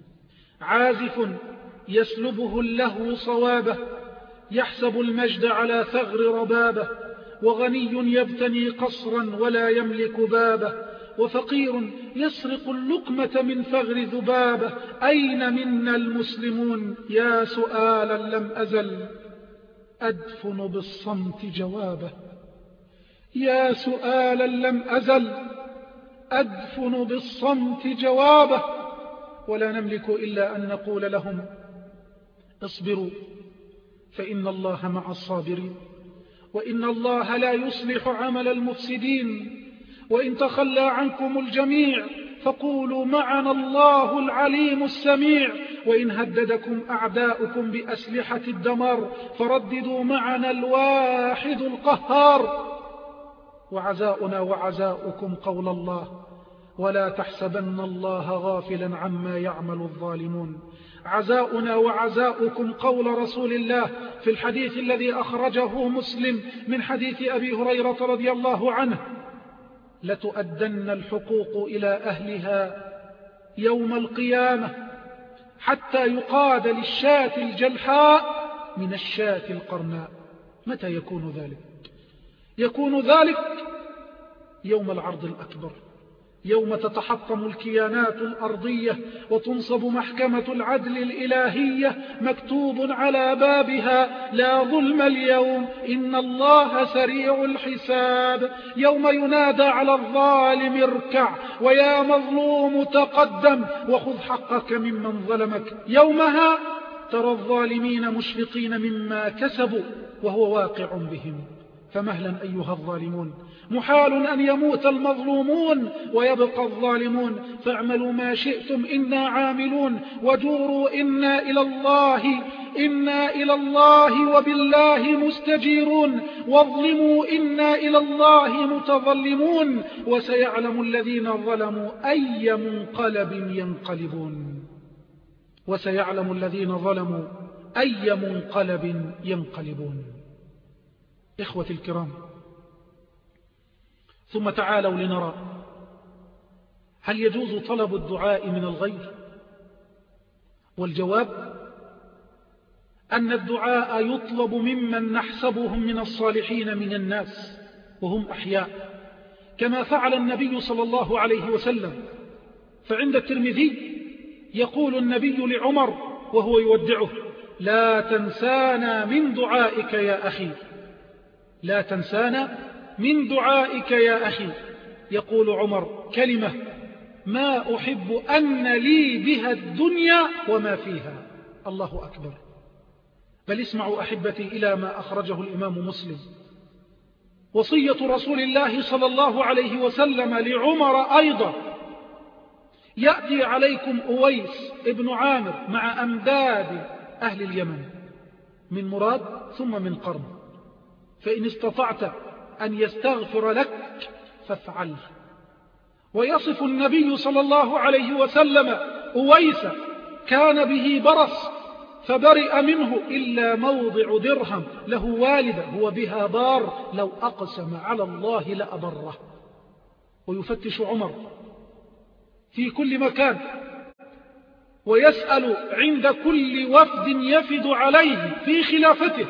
عازف يسلبه اللهو صوابه، يحسب المجد على ثغر ربابه، وغني يبتني قصرا ولا يملك بابه، وفقير يسرق اللقمة من فغر ذبابه. أين منا المسلمون؟ يا سؤالا لم أزل أدفن بالصمت جوابه، يا سؤالا لم أزل أدفن بالصمت جوابه. ولا نملك إلا أن نقول لهم: اصبروا فإن الله مع الصابرين، وإن الله لا يصلح عمل المفسدين، وإن تخلى عنكم الجميع فقولوا: معنا الله العليم السميع، وإن هددكم أعداؤكم بأسلحة الدمار فرددوا: معنا الواحد القهار. وعزاؤنا وعزاؤكم قول الله: ولا تحسبن الله غافلا عما يعمل الظالمون. عزاؤنا وعزاؤكم قول رسول الله في الحديث الذي أخرجه مسلم من حديث أبي هريرة رضي الله عنه: لتؤدن الحقوق إلى أهلها يوم القيامة حتى يقاد للشاة الجلحاء من الشاة القرناء. متى يكون ذلك؟ يكون ذلك يوم العرض الأكبر، يوم تتحطم الكيانات الأرضية وتنصب محكمة العدل الإلهية، مكتوب على بابها: لا ظلم اليوم إن الله سريع الحساب. يوم ينادى على الظالم: اركع، ويا مظلوم تقدم وخذ حقك ممن ظلمك. يومها ترى الظالمين مشفقين مما كسبوا وهو واقع بهم. فمهلا أيها الظالمون، محال أن يموت المظلومون ويبقى الظالمون، فاعملوا ما شئتم إنا عاملون، وجوروا إنا إلى الله إنا إلى الله وبالله مستجيرون، واظلموا إنا إلى الله متظلمون، وسيعلم الذين ظلموا أي منقلب ينقلبون وسيعلم الذين ظلموا أي منقلب ينقلبون. إخوتي الكرام، ثم تعالوا لنرى هل يجوز طلب الدعاء من الغير؟ والجواب أن الدعاء يطلب ممن نحسبهم من الصالحين من الناس وهم أحياء، كما فعل النبي صلى الله عليه وسلم. فعند الترمذي يقول النبي لعمر وهو يودعه: لا تنسانا من دعائك يا أخي، لا تنسانا من دعائك يا أخي. يقول عمر كلمة ما أحب أن لي بها الدنيا وما فيها. الله أكبر. بل اسمعوا أحبتي إلى ما أخرجه الإمام مسلم. وصية رسول الله صلى الله عليه وسلم لعمر أيضا: يأتي عليكم أويس ابن عامر مع أمداد أهل اليمن من مراد ثم من قرن، فإن استطعت أن يستغفر لك فافعل. ويصف النبي صلى الله عليه وسلم أويس: كان به برص فبرئ منه إلا موضع درهم، له والدة هو بها بار، لو أقسم على الله لأبره. ويفتش عمر في كل مكان ويسأل عند كل وفد يفد عليه في خلافته: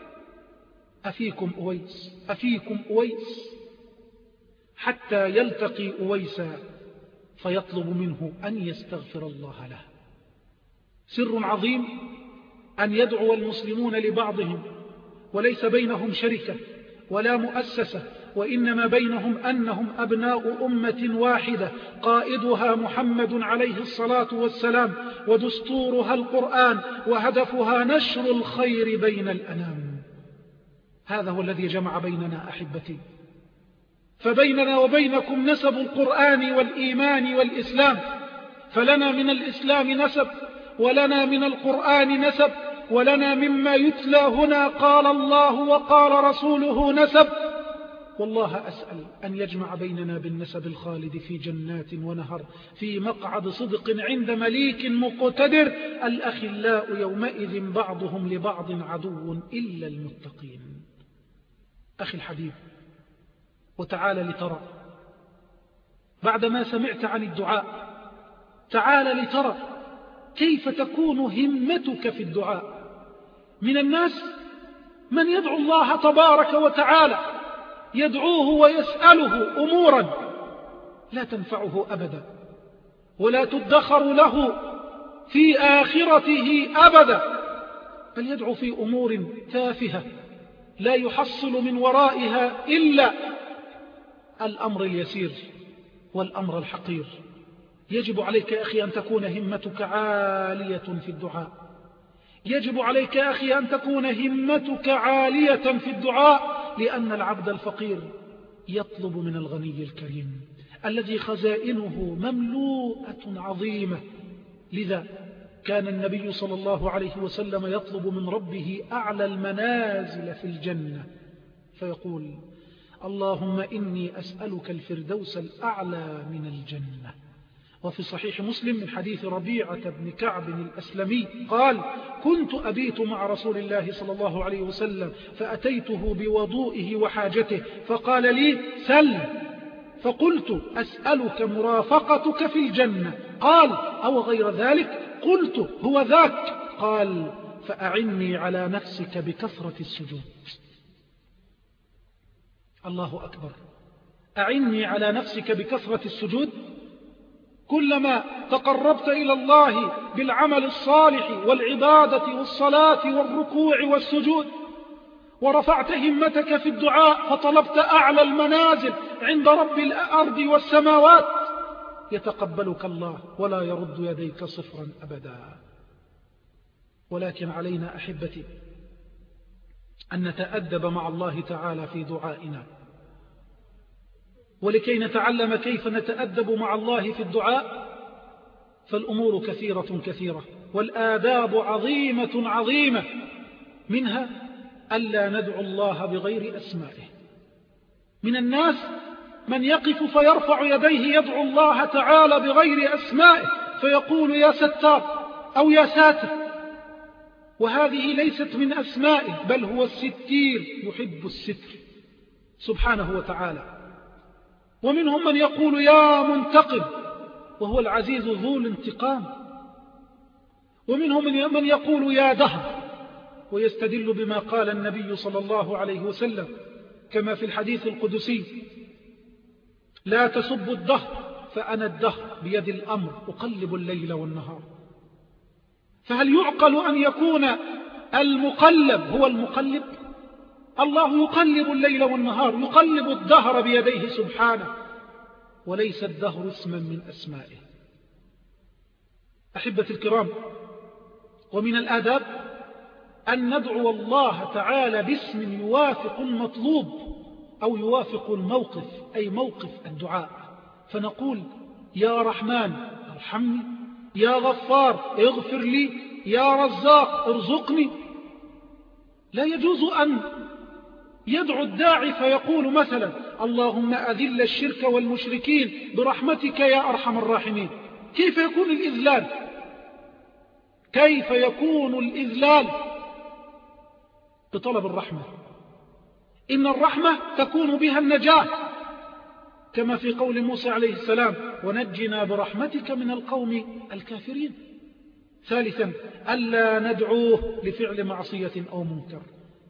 أفيكم أويس أفيكم أويس، حتى يلتقي أويسا فيطلب منه أن يستغفر الله له. سر عظيم أن يدعو المسلمون لبعضهم وليس بينهم شركة ولا مؤسسة، وإنما بينهم أنهم أبناء أمة واحدة قائدها محمد عليه الصلاة والسلام، ودستورها القرآن، وهدفها نشر الخير بين الأنام. هذا هو الذي جمع بيننا أحبتي. فبيننا وبينكم نسب القرآن والإيمان والإسلام، فلنا من الإسلام نسب، ولنا من القرآن نسب، ولنا مما يتلى هنا قال الله وقال رسوله نسب. والله أسأل أن يجمع بيننا بالنسب الخالد في جنات ونهر، في مقعد صدق عند مليك مقتدر. الأخلاء يومئذ بعضهم لبعض عدو إلا المتقين. أخي الحبيب، وتعال لترى بعدما سمعت عن الدعاء، تعال لترى كيف تكون همتك في الدعاء. من الناس من يدعو الله تبارك وتعالى، يدعوه ويسأله أمورا لا تنفعه أبدا، ولا تدخر له في آخرته أبدا، بل يدعو في أمور تافهة لا يحصل من ورائها إلا الأمر اليسير والأمر الحقير. يجب عليك يا أخي أن تكون همتك عالية في الدعاء. يجب عليك يا أخي أن تكون همتك عالية في الدعاء، لأن العبد الفقير يطلب من الغني الكريم الذي خزائنه مملوءة عظيمة. لذا كان النبي صلى الله عليه وسلم يطلب من ربه أعلى المنازل في الجنة، فيقول: اللهم إني أسألك الفردوس الأعلى من الجنة. وفي صحيح مسلم من حديث ربيعة بن كعب الأسلمي قال: كنت أبيت مع رسول الله صلى الله عليه وسلم فأتيته بوضوئه وحاجته فقال لي: سل. فقلت: أسألك مرافقتك في الجنة. قال: أو غير ذلك؟ قلت: هو ذاك. قال: فأعني على نفسك بكثرة السجود. الله أكبر. أعني على نفسك بكثرة السجود. كلما تقربت إلى الله بالعمل الصالح والعبادة والصلاة والركوع والسجود، ورفعت همتك في الدعاء فطلبت أعلى المنازل عند رب الأرض والسماوات، يتقبلك الله ولا يرد يديك صفرا أبدا. ولكن علينا أحبتي أن نتأدب مع الله تعالى في دعائنا. ولكي نتعلم كيف نتأدب مع الله في الدعاء فالأمور كثيرة كثيرة، والآداب عظيمة عظيمة. منها ألا ندعو الله بغير أسمائه. من الناس من يقف فيرفع يديه يدعو الله تعالى بغير أسمائه، فيقول: يا ستار أو يا ساتر، وهذه ليست من أسمائه، بل هو الستير، يحب الستر سبحانه وتعالى. ومنهم من يقول: يا منتقم، وهو العزيز ذو الانتقام. ومنهم من يقول: يا دهر، ويستدل بما قال النبي صلى الله عليه وسلم كما في الحديث القدسي: لا تسبوا الدهر فأنا الدهر بيد الأمر أقلب الليل والنهار. فهل يعقل أن يكون المقلب هو المقلب؟ الله يقلب الليل والنهار، يقلب الدهر بيديه سبحانه. وليس الدهر اسما من أسمائه. أحبة الكرام، ومن الآداب أن ندعو الله تعالى باسم يوافق المطلوب أو يوافق الموقف، أي موقف الدعاء، فنقول يا رحمن ارحمني، يا غفار اغفر لي، يا رزاق ارزقني. لا يجوز أن يدعو الداعي فيقول مثلا اللهم أذل الشرك والمشركين برحمتك يا أرحم الراحمين. كيف يكون الإذلال؟ كيف يكون الإذلال بطلب الرحمة؟ إن الرحمة تكون بها النجاة، كما في قول موسى عليه السلام ونجنا برحمتك من القوم الكافرين. ثالثا ألا ندعوه لفعل معصية أو منكر،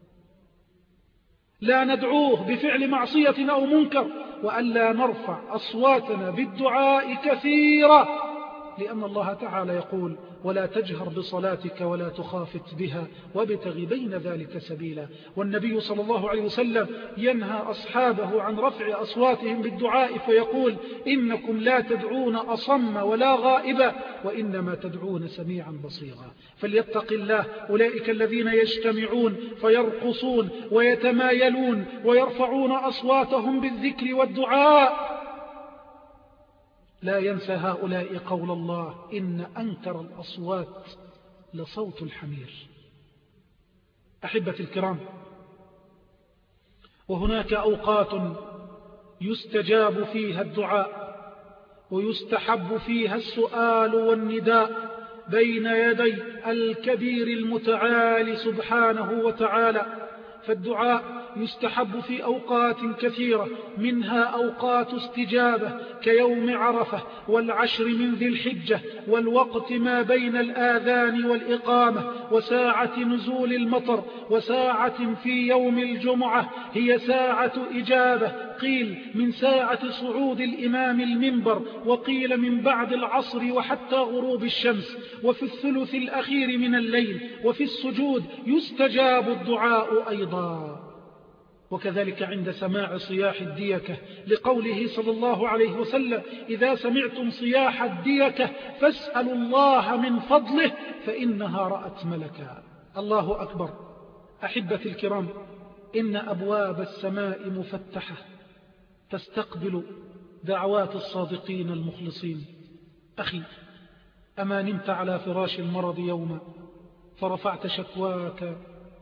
لا ندعوه بفعل معصية أو منكر، وألا نرفع أصواتنا بالدعاء كثيرا، لأن الله تعالى يقول ولا تجهر بصلاتك ولا تخافت بها وابتغ بين ذلك سبيلا. والنبي صلى الله عليه وسلم ينهى أصحابه عن رفع أصواتهم بالدعاء فيقول إنكم لا تدعون أصم ولا غائبا وإنما تدعون سميعا بصيرا. فليتق الله أولئك الذين يجتمعون فيرقصون ويتمايلون ويرفعون أصواتهم بالذكر والدعاء. لا ينسى هؤلاء قول الله إن أنكر الأصوات لصوت الحمير. أحبة الكرام، وهناك أوقات يستجاب فيها الدعاء ويستحب فيها السؤال والنداء بين يدي الكبير المتعالي سبحانه وتعالى. فالدعاء يستحب في أوقات كثيرة، منها أوقات استجابة كيوم عرفة والعشر من ذي الحجة والوقت ما بين الآذان والإقامة وساعة نزول المطر وساعة في يوم الجمعة هي ساعة إجابة، قيل من ساعة صعود الإمام المنبر، وقيل من بعد العصر وحتى غروب الشمس، وفي الثلث الأخير من الليل، وفي السجود يستجاب الدعاء أيضا. وكذلك عند سماع صياح الديكة لقوله صلى الله عليه وسلم إذا سمعتم صياح الديكة فاسألوا الله من فضله فإنها رأت ملكا. الله أكبر. أحبة الكرام، إن أبواب السماء مفتحة تستقبل دعوات الصادقين المخلصين. أخي، أما نمت على فراش المرض يوما فرفعت شكواك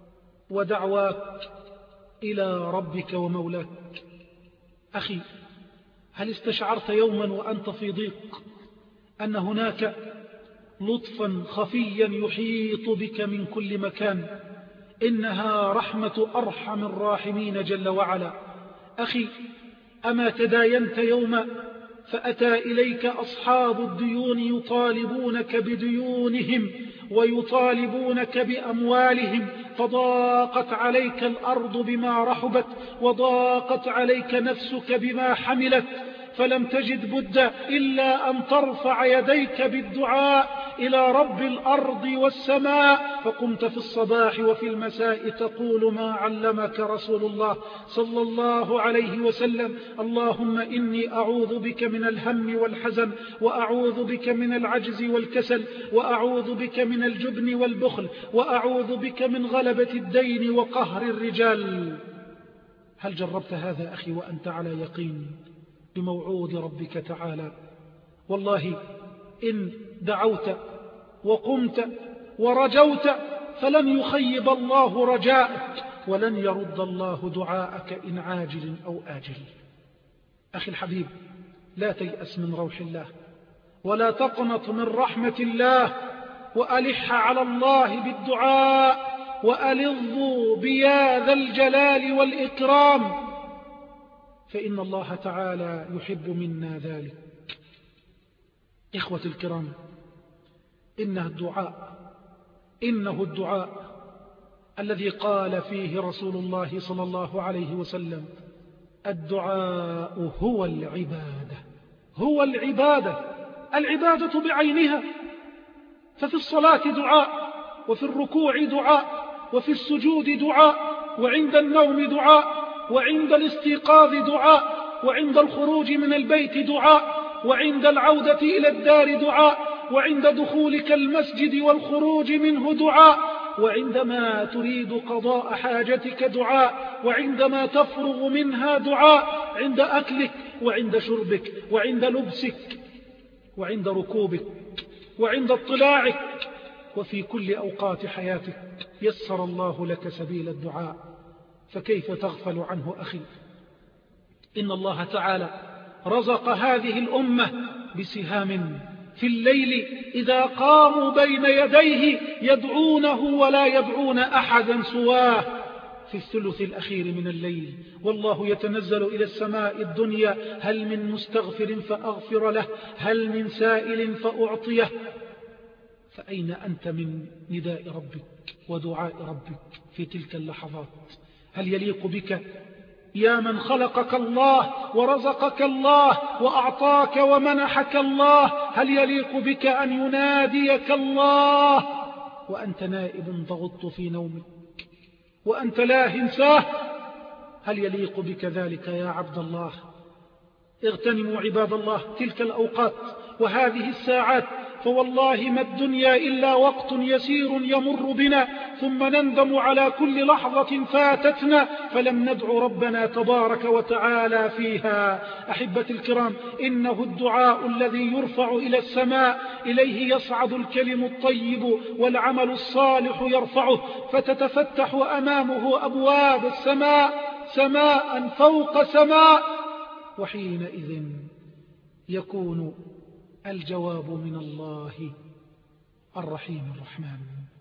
ودعواك إلى ربك ومولاك؟ أخي، هل استشعرت يوما وأنت في ضيق أن هناك لطفا خفيا يحيط بك من كل مكان؟ إنها رحمة أرحم الراحمين جل وعلا. أخي، أما تداينت يوما فأتى إليك أصحاب الديون يطالبونك بديونهم ويطالبونك بأموالهم، فضاقت عليك الأرض بما رحبت وضاقت عليك نفسك بما حملت، فلم تجد بد إلا أن ترفع يديك بالدعاء إلى رب الأرض والسماء، فقمت في الصباح وفي المساء تقول ما علمك رسول الله صلى الله عليه وسلم: اللهم إني أعوذ بك من الهم والحزن، وأعوذ بك من العجز والكسل، وأعوذ بك من الجبن والبخل، وأعوذ بك من غلبة الدين وقهر الرجال. هل جربت هذا أخي وأنت على يقين بموعود ربك تعالى؟ والله إن دعوت وقمت ورجوت فلن يخيب الله رجاءك ولن يرد الله دعاءك إن عاجل أو آجل. أخي الحبيب، لا تيأس من روح الله ولا تقنط من رحمة الله، وألح على الله بالدعاء وألظوا بيا ذا الجلال والإكرام، فإن الله تعالى يحب منا ذلك. إخوة الكرام، إنه الدعاء إنه الدعاء الذي قال فيه رسول الله صلى الله عليه وسلم: الدعاء هو العبادة. هو العبادة، العبادة بعينها. ففي الصلاة دعاء، وفي الركوع دعاء، وفي السجود دعاء، وعند النوم دعاء، وعند الاستيقاظ دعاء، وعند الخروج من البيت دعاء، وعند العودة إلى الدار دعاء، وعند دخولك المسجد والخروج منه دعاء، وعندما تريد قضاء حاجتك دعاء، وعندما تفرغ منها دعاء، عند أكلك وعند شربك وعند لبسك وعند ركوبك وعند اطلاعك، وفي كل أوقات حياتك يسر الله لك سبيل الدعاء، فكيف تغفل عنه أخي؟ إن الله تعالى رزق هذه الأمة بسهام في الليل إذا قاموا بين يديه يدعونه ولا يدعون أحدا سواه في الثلث الأخير من الليل، والله يتنزل إلى السماء الدنيا: هل من مستغفر فأغفر له، هل من سائل فأعطيه. فأين أنت من نداء ربك ودعاء ربك في تلك اللحظات؟ هل يليق بك يا من خلقك الله ورزقك الله وأعطاك ومنحك الله، هل يليق بك أن يناديك الله وأنت نائب ضغط في نومك وأنت لا هنساه؟ هل يليق بك ذلك يا عبد الله؟ اغتنموا عباد الله تلك الأوقات وهذه الساعات، فوالله ما الدنيا إلا وقت يسير يمر بنا، ثم نندم على كل لحظة فاتتنا فلم ندع ربنا تبارك وتعالى فيها. أحبتي الكرام، إنه الدعاء الذي يرفع إلى السماء، إليه يصعد الكلم الطيب والعمل الصالح يرفعه، فتتفتح أمامه أبواب السماء سماء فوق سماء، وحينئذ يكون الجواب من الله الرحيم الرحمن.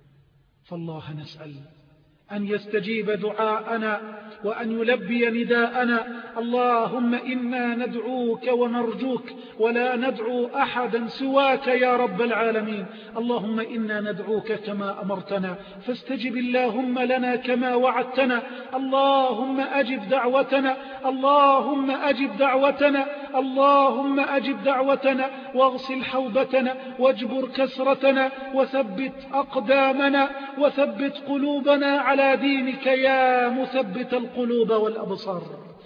فالله نسأل أن يستجيب دعاءنا وأن يلبي نداءنا. اللهم إنا ندعوك ونرجوك ولا ندعو أحدا سواك يا رب العالمين. اللهم إنا ندعوك كما أمرتنا فاستجب اللهم لنا كما وعدتنا. اللهم أجب دعوتنا، اللهم أجب دعوتنا، اللهم أجب دعوتنا، واغسل حوبتنا واجبر كسرتنا وثبت أقدامنا وثبت قلوبنا على دينك يا مثبت القلوب والأبصار،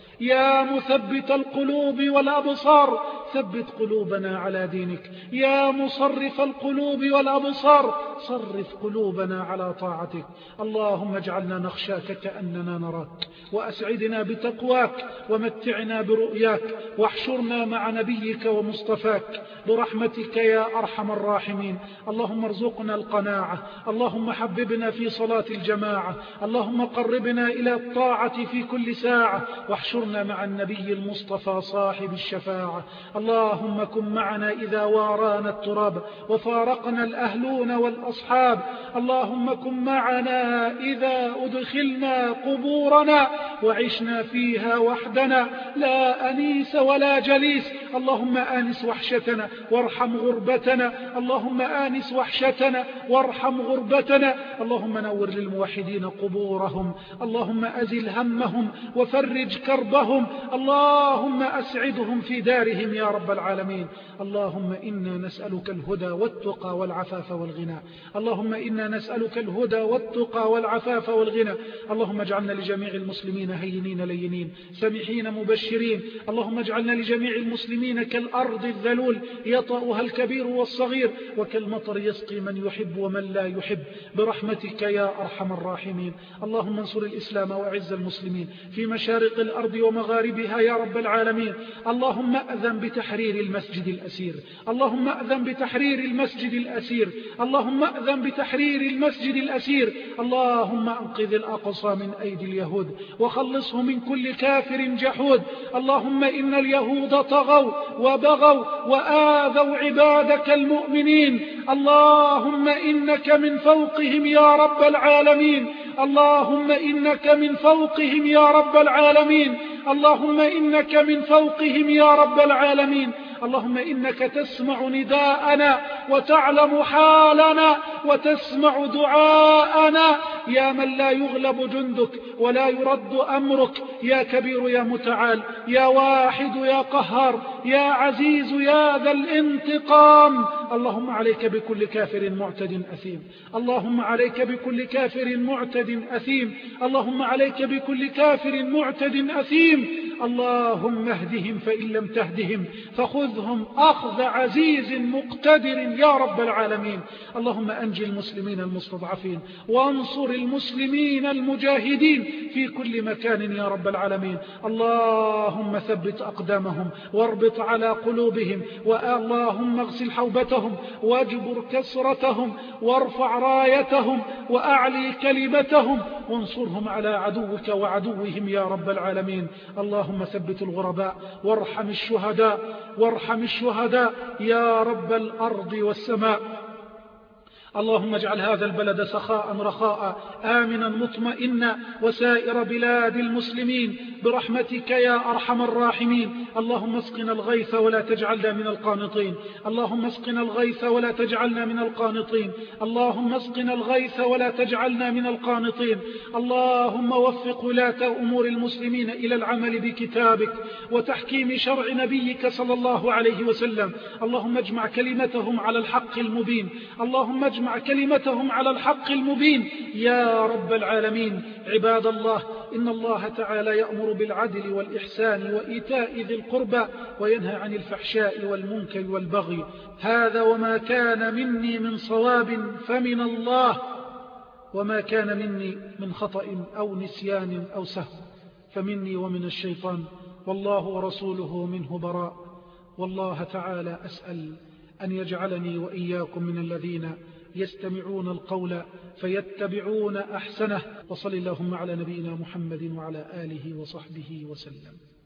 يا مثبت القلوب والأبصار، ثبت قلوبنا على دينك. يا مصرف القلوب والأبصار، صرف قلوبنا على طاعتك. اللهم اجعلنا نخشاك كأننا نراك، وأسعدنا بتقواك، ومتعنا برؤياك، واحشرنا مع نبيك ومصطفاك برحمتك يا أرحم الراحمين. اللهم ارزقنا القناعة، اللهم حببنا في صلاة الجماعة، اللهم قربنا إلى الطاعة في كل ساعة، واحشرنا مع النبي المصطفى صاحب الشفاعة. اللهم كن معنا إذا وارانا التراب وفارقنا الأهلون والأصحاب. اللهم كن معنا إذا أدخلنا قبورنا وعشنا فيها وحدنا لا أنيس ولا جليس. اللهم آنس وحشتنا وارحم غربتنا، اللهم آنس وحشتنا وارحم غربتنا. اللهم نور للموحدين قبورهم، اللهم أزل همهم وفرج كربهم، اللهم أسعدهم في دارهم يا رب العالمين. اللهم إنا نسألك الهدى والتقى والعفاف والغنى، اللهم إنا نسألك الهدى والتقى والعفاف والغنى. اللهم اجعلنا لجميع المسلمين هينين لينين سمحين مبشرين. اللهم اجعلنا لجميع المسلمين كالأرض الذلول يطأها الكبير والصغير، وكالمطر يسقي من يحب ومن لا يحب برحمتك يا أرحم الراحمين. اللهم انصر الإسلام وأعز المسلمين في مشارق الأرض ومغاربها يا رب العالمين. اللهم أذن بتحرير المسجد الأسير، اللهم أذن بتحرير المسجد الأسير، اللهم أذن بتحرير المسجد الأسير. اللهم أنقذ الأقصى من أيدي اليهود وخلصه من كل كافر جحود. اللهم إن اليهود طغوا وبغوا وآذوا عبادك المؤمنين. اللهم إنك من فوقهم يا رب العالمين، اللهم إنك من فوقهم يا رب العالمين، اللهم إنك من فوقهم يا رب العالمين. اللهم إنك تسمع نداءنا وتعلم حالنا وتسمع دعاءنا يا من لا يغلب جندك ولا يرد أمرك، يا كبير يا متعال، يا واحد يا قهار، يا عزيز يا ذا الانتقام. اللهم عليك بكل كافر معتد أثيم، اللهم عليك بكل كافر معتد أثيم، اللهم عليك بكل كافر معتد أثيم. اللهم اهدهم فإن لم تهدهم فخذهم أخذ عزيز مقتدر يا رب العالمين. اللهم أنجي المسلمين المستضعفين وانصر المسلمين المجاهدين في كل مكان يا رب العالمين. اللهم ثبت أقدامهم واربط على قلوبهم، اللهم اغسل حوبتهم واجبر كسرتهم وارفع رايتهم وأعلي كلمتهم وانصرهم على عدوك وعدوهم يا رب العالمين. اللهم ثبت الغرباء وارحم الشهداء وارحم الشهداء يا رب الأرض والسماء. اللهم اجعل هذا البلد سخاء رخاء آمنا مطمئنا وسائر بلاد المسلمين برحمتك يا أرحم الراحمين. اللهم اسقنا الغيث ولا تجعلنا من القانطين، اللهم اسقنا الغيث ولا تجعلنا من القانطين، اللهم اسقنا الغيث ولا تجعلنا من القانطين. اللهم وفق ولاة أمور المسلمين إلى العمل بكتابك وتحكيم شرع نبيك صلى الله عليه وسلم. اللهم اجمع كلمتهم على الحق المبين، اللهم اجمع كلمتهم على الحق المبين يا رب العالمين. عباد الله، إن الله تعالى يأمر بالعدل والإحسان وإيتاء ذي القربى وينهى عن الفحشاء والمنكر والبغي. هذا وما كان مني من صواب فمن الله، وما كان مني من خطأ أو نسيان أو سهو فمني ومن الشيطان، والله ورسوله منه براء. والله تعالى أسأل أن يجعلني وإياكم من الذين يستمعون القول فيتبعون أحسنه. وصل اللهم على نبينا محمد وعلى آله وصحبه وسلم.